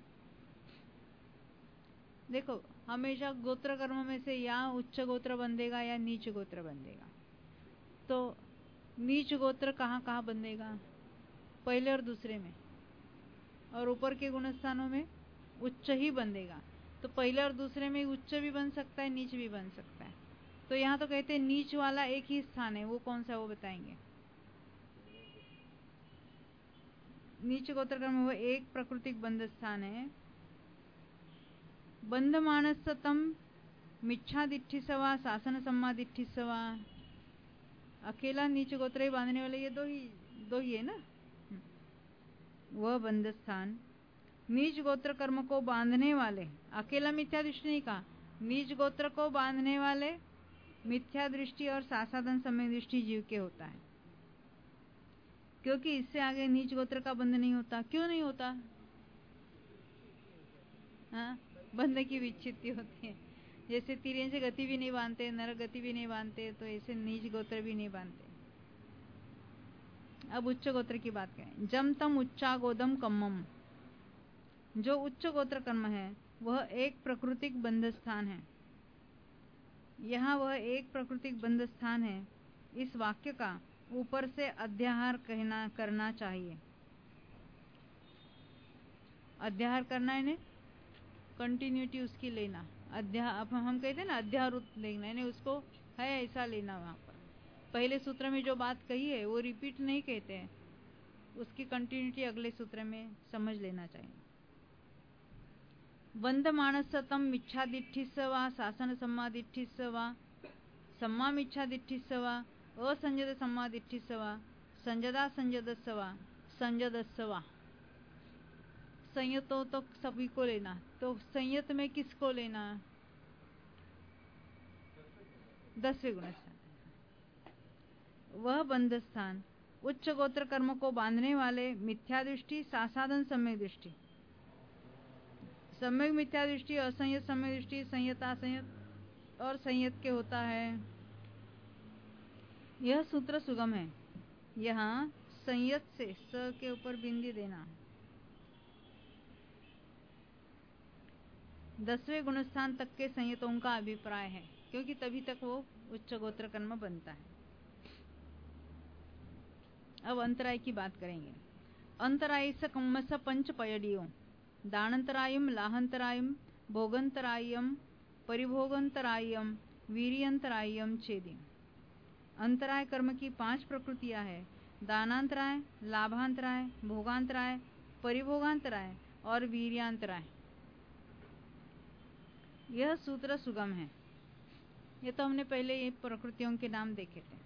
देखो, हमेशा गोत्र कर्म में से या उच्च गोत्र बंधेगा या नीच गोत्र बंधेगा। तो नीच गोत्र कहाँ कहाँ बंधेगा? पहले और दूसरे में, और ऊपर के गुण स्थानों में उच्च ही बंधेगा। तो पहले और दूसरे में उच्च भी बन सकता है, नीच भी बन सकता है। तो यहाँ तो कहते हैं नीच वाला एक ही स्थान है, वो कौन सा वो बताएंगे। नीच गोत्र कर्म वो एक प्राकृतिक बंध स्थान है। बंध मानस तम मिच्छादिठ्ठिसवा शासन सम्मादिठ्ठिसवा। अकेला नीच गोत्र ही बांधने वाले ये दो ही है ना। वह बंध स्थान नीच गोत्र कर्म को बांधने वाले, अकेला मिथ्या दृष्टि नहीं कहा, नीच गोत्र को बांधने वाले मिथ्या दृष्टि और सासाधन समय दृष्टि जीव के होता है, क्योंकि इससे आगे नीच गोत्र का बंध नहीं होता। क्यों नहीं होता? बंध की विच्छित्ति होती है। जैसे तिर्यंच गति भी नहीं बांधते, नरक गति भी नहीं बांधते, तो ऐसे नीच गोत्र भी नहीं बांधते। अब उच्च गोत्र की बात करें। जम तम उच्चा गोदम कम्मम। जो उच्च गोत्र कर्म है वह एक प्राकृतिक बंध स्थान है। यहाँ वह एक प्राकृतिक बंध स्थान है। इस वाक्य का ऊपर से अध्याहार करना चाहिए। अध्याहार करना है, कंटिन्यूटी उसकी लेना। अब हम कहते हैं ना अध्यारूत लेना है, उसको है ऐसा लेना। वहां पर पहले सूत्र में जो बात कही है वो रिपीट नहीं कहते हैं, उसकी कंटिन्यूटी अगले सूत्र में समझ लेना चाहिए। बंध मानसतम मिच्छादिठ्ठिस्वा शासन सम्मादिठ्ठिस्वा सम्मा मिच्छादिठ्ठिस्वा असंजद सम्मादिठ्ठिस्वा संजदा संजदस्वा संजदस्वा। संयत तो सभी को लेना, तो संयत में किसको लेना? 10वें गुण स्थान। वह बंध स्थान उच्च गोत्र कर्म को बांधने वाले मिथ्या दृष्टि, सासाधन सम्यक दृष्टि, सम्यक मिथ्या दृष्टि, असंयत सम्यक दृष्टि, संयत असंयत और संयत के होता है। यह सूत्र सुगम है। यहाँ संयत से स के ऊपर बिंदी देना। 10वें गुणस्थान तक के संयतों का अभिप्राय है, क्योंकि तभी तक वो उच्च गोत्र कर्म बनता है। अब अंतराय की बात करेंगे। अंतराय से कम्मस पंच पयडियों दानंतरायम, लाहंतरायम, भोगंतरायम, परिभोगंतरायम, वीर्यंतरायम, छेदी। अंतराय कर्म की 5 प्रकृतियां हैं, दानांतराय, लाभांतराय, भोगांतराय, परिभोगांतराय और वीर्यांतराय। यह सूत्र सुगम है। ये तो हमने पहले ये प्रकृतियों के नाम देखे थे।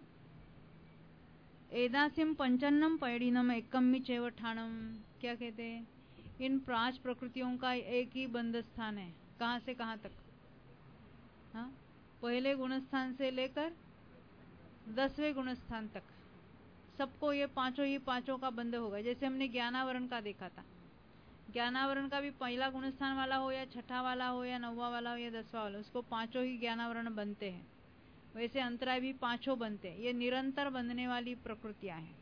एदास्यम पंचन्नम पैडिनम एकम्मी चैव ठाणम। क्या कहते हैं? इन 5 प्रकृतियों का एक ही बंध स्थान है। कहाँ से कहाँ तक? हाँ, पहले गुणस्थान से लेकर 10वें गुणस्थान तक सबको ये पांचों का बंध होगा। जैसे हमने ज्ञानावरण का देखा था। ज्ञानावरण का भी पहला गुणस्थान वाला हो या छठा वाला हो या 9वां वाला हो या 10वां वाला, उसको पांचों ही ज्ञानावरण बनते हैं। वैसे अंतराय भी पांचों बनते हैं। ये निरंतर बनने वाली प्रकृतियां हैं।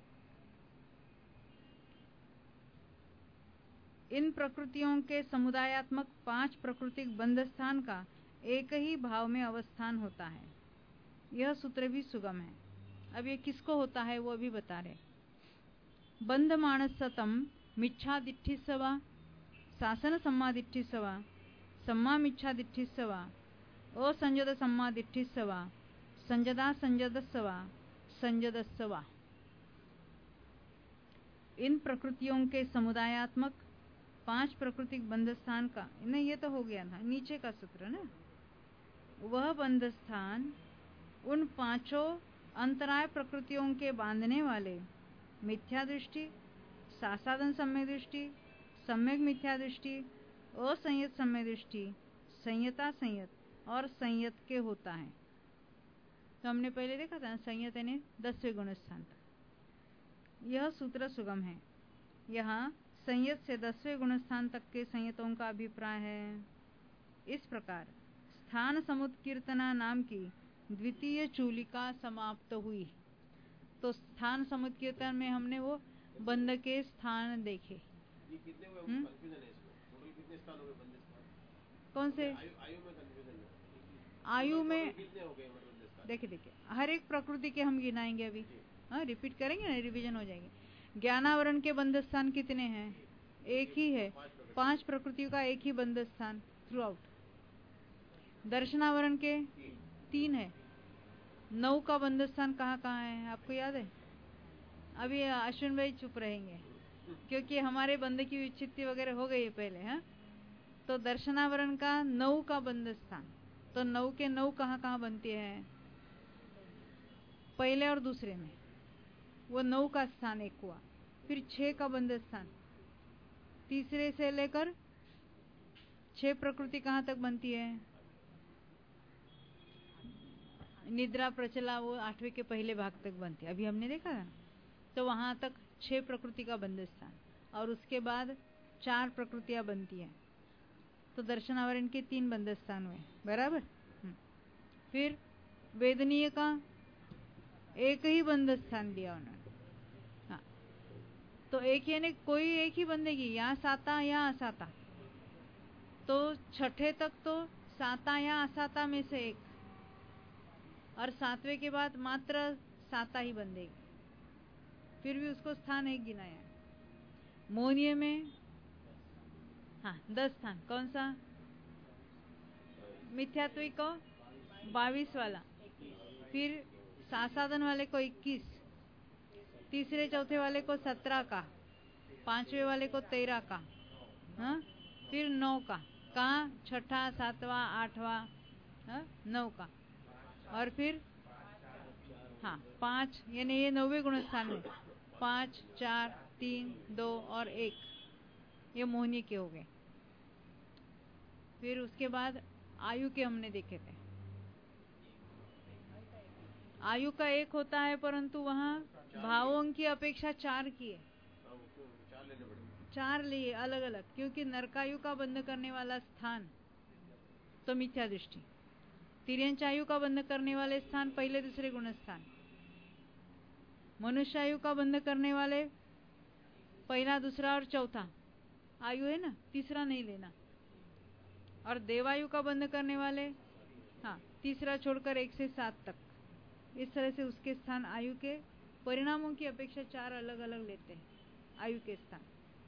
इन प्रकृतियों के समुदायात्मक 5 प्राकृतिक बंध स्थान का एक ही भाव में अवस्थान होता है। यह सूत्र भी सुगम है। अब ये किसको होता है वो भी बता रहे। बंध मानसतम मिच्छा दिट्ठिस्वा, शासन सम्मा दिट्ठिस्वा, सम्मा मिच्छा दिट्ठिस्वा, असंजद सम्मा दिट्ठिस्वा, संजदा संजदस्वा, संजदस्वा। इन प्रकृतियों के समुदायात्मक 5 प्राकृतिक बंध स्थान का, नहीं ये तो हो गया ना, नीचे का सूत्र ना। वह बंध स्थान उन 5 अंतराय प्रकृतियों के बांधने वाले मिथ्या दृष्टि, सासाधन सम्यक दृष्टि, सम्यक मिथ्या दृष्टि, असंयत सम्यक दृष्टि, संयता संयत और संयत के होता है। तो हमने पहले देखा था संयत यानी 10वें गुणस्थान तक। यह सूत्र सुगम है। यहाँ संयत से 10वें गुणस्थान तक के संयतों का अभिप्राय है। इस प्रकार स्थान समुत्कीर्तना नाम की द्वितीय चूलिका समाप्त हुई। तो स्थान समुत्कीर्तन में हमने वो बंध के स्थान देखे। ये कितने हुए? कंफ्यूजन है इसमें। टोटल कितने स्थान हो गए बंध स्थान? कौन से? आयु में कंफ्यूजन है। आयु में कितने हो गए बंध स्थान? देखिए हर एक प्रकृति के हम गिनाएंगे अभी। हाँ, रिपीट करेंगे ना, रिवीजन हो जाएगी। ज्ञानावरण के बंध स्थान कितने हैं? एक ही है। 5 प्रकृतियों का एक ही बंध स्थान थ्रू आउट। दर्शनावरण के 3 है। 9 का बंध स्थान कहाँ कहाँ है आपको याद है? अभी अश्विन भाई चुप रहेंगे क्योंकि हमारे बंध की विच्छित्ति वगैरह हो गई है पहले। हाँ, तो दर्शनावरण का 9 का बंध स्थान, तो 9 के 9 कहाँ कहाँ बनती है? पहले और दूसरे में वो 9 का स्थान एक हुआ। फिर 6 का बंध स्थान, तीसरे से लेकर 6 प्रकृति कहाँ तक बनती है? निद्रा प्रचला वो 8वें के पहले भाग तक बनती है। अभी हमने देखा ना, तो वहां तक 6 प्रकृति का बंध स्थान और उसके बाद 4 प्रकृतियां बनती हैं। तो दर्शनावरण के 3 बंध स्थान हुए, बराबर। फिर वेदनीय का एक ही बंध स्थान दिया उन्होंने। हाँ, तो एक यानी कोई एक ही बंधेगी, या साता या असाता। तो छठे तक तो साता या असाता में से एक, और 7वें के बाद मात्र साता ही बंधेगी। फिर भी उसको स्थान एक गिनाया है। मोहनीय में हाँ 10 स्थान। कौन सा? मिथ्यात्विक को 22 वाला, फिर सासाधन वाले को 21, तीसरे चौथे वाले को 17 का, 5वें वाले को 13 का, हाँ, फिर 9 का, कहाँ? छठा, 7वां, 8वां, 9 का, और फिर हाँ 5, यानी ये 9वें गुणस्थान में 5, 4, 3, 2 और 1 ये मोहनी के हो गए। फिर उसके बाद आयु के हमने देखे थे। आयु का 1 होता है, परंतु वहाँ भावों की अपेक्षा 4 की है। 4 लिए अलग अलग, क्योंकि नरकायु का बंध करने वाला स्थान तो मिथ्या दृष्टि, तिर्यंचायु का बंध करने वाले स्थान पहले दूसरे गुण स्थान, मनुष्यायु का बंध करने वाले पहला दूसरा और चौथा आयु है ना, तीसरा नहीं लेना, और देवायु का बंध करने वाले हाँ तीसरा छोड़कर 1 से 7 तक। इस तरह से उसके स्थान आयु के परिणामों की अपेक्षा 4 अलग अलग लेते हैं आयु के स्थान।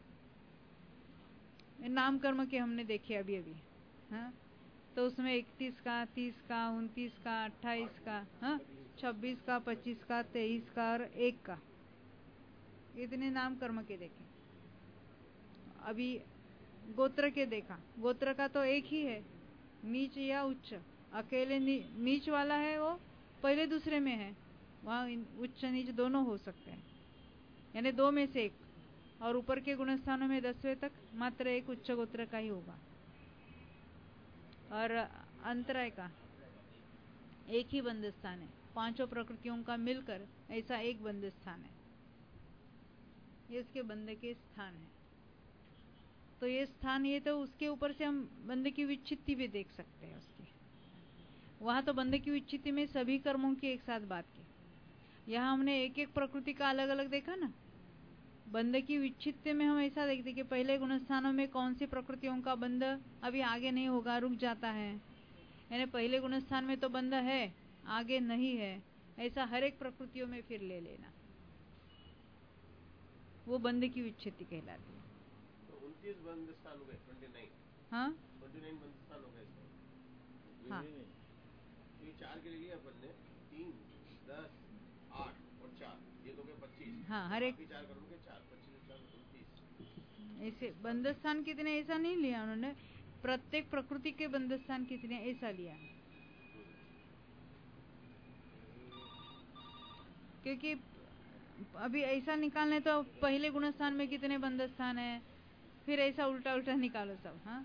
नाम कर्म के हमने देखे अभी अभी। हाँ, तो उसमें 31 का, 30 का, 29 का, 28 का, हाँ 26 का, 25 का, 23 का और 1 का, इतने नाम कर्म के देखे। अभी गोत्र के देखा, गोत्र का तो एक ही है, नीच या उच्च। अकेले नीच वाला है वो पहले दूसरे में है, वहाँ उच्च नीच दोनों हो सकते हैं, यानी 2 में से 1। और ऊपर के गुणस्थानों में 10वें तक मात्र एक उच्च गोत्र का ही होगा। और अंतराय का एक ही बंध स्थान है, 5 प्रकृतियों का मिलकर ऐसा एक बंध स्थान है, ये उसके बंध के स्थान है। तो ये स्थान, ये तो उसके ऊपर से हम बंध की विच्छित्ति भी देख सकते हैं उसकी। वहां तो बंध की विच्छित्ति में सभी कर्मों की एक साथ बात की, यहाँ हमने एक एक प्रकृति का अलग अलग देखा ना। बंध की विच्छित्ति में हम ऐसा देखते कि पहले गुणस्थानों में कौन सी प्रकृतियों का बंध अभी आगे नहीं होगा, रुक जाता है, यानी पहले गुणस्थान में तो बंध है, आगे नहीं है, ऐसा हर एक प्रकृतियों में फिर ले लेना, वो बंध की विच्छित्ति कहलाती है। 29 बंध स्थान हो गए, 29। हाँ 29 बंध स्थान हो गए इसमें। हाँ, ये 4 के लिए अपन ने 3, 10, 8 और 4, ये तो गए 25। हाँ हर एक 4 करोगे 4, 25 4 29। ऐसे बंध स्थान कितने ऐसा नहीं लिया उन्होंने, प्रत्येक प्रकृति के बंध स्थान कितने ऐसा लिया, क्योंकि अभी ऐसा निकालने तो पहले गुणस्थान में कितने बंध स्थान है, फिर ऐसा उल्टा उल्टा निकालो सब। हाँ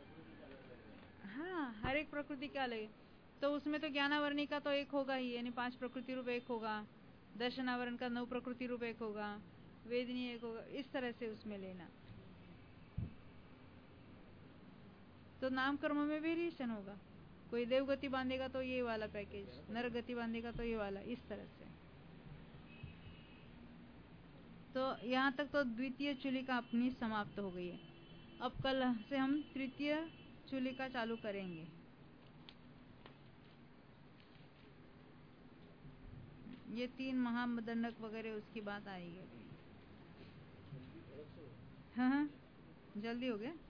हाँ, हर एक प्रकृति का अलग, तो उसमें तो ज्ञानावरणी का तो एक होगा ही, यानी 5 प्रकृति रूप एक होगा, दर्शनावरण का 9 प्रकृति रूप एक होगा, वेदनी एक होगा, इस तरह से उसमें लेना। तो नाम कर्म में वेरिएशन होगा, कोई देव गति बांधेगा तो ये वाला पैकेज, नर गति बांधेगा तो ये वाला, इस तरह से। तो यहाँ तक तो द्वितीय चूलिका अपनी समाप्त हो गई है। अब कल से हम तृतीय चूलिका चालू करेंगे। ये 3 महादंडक वगैरह उसकी बात आएगी। हाँ जल्दी हो गया।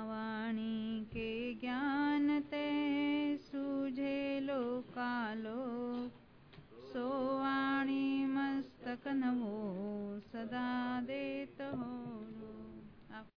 जावाणी के ज्ञान ते सूझे लोकालो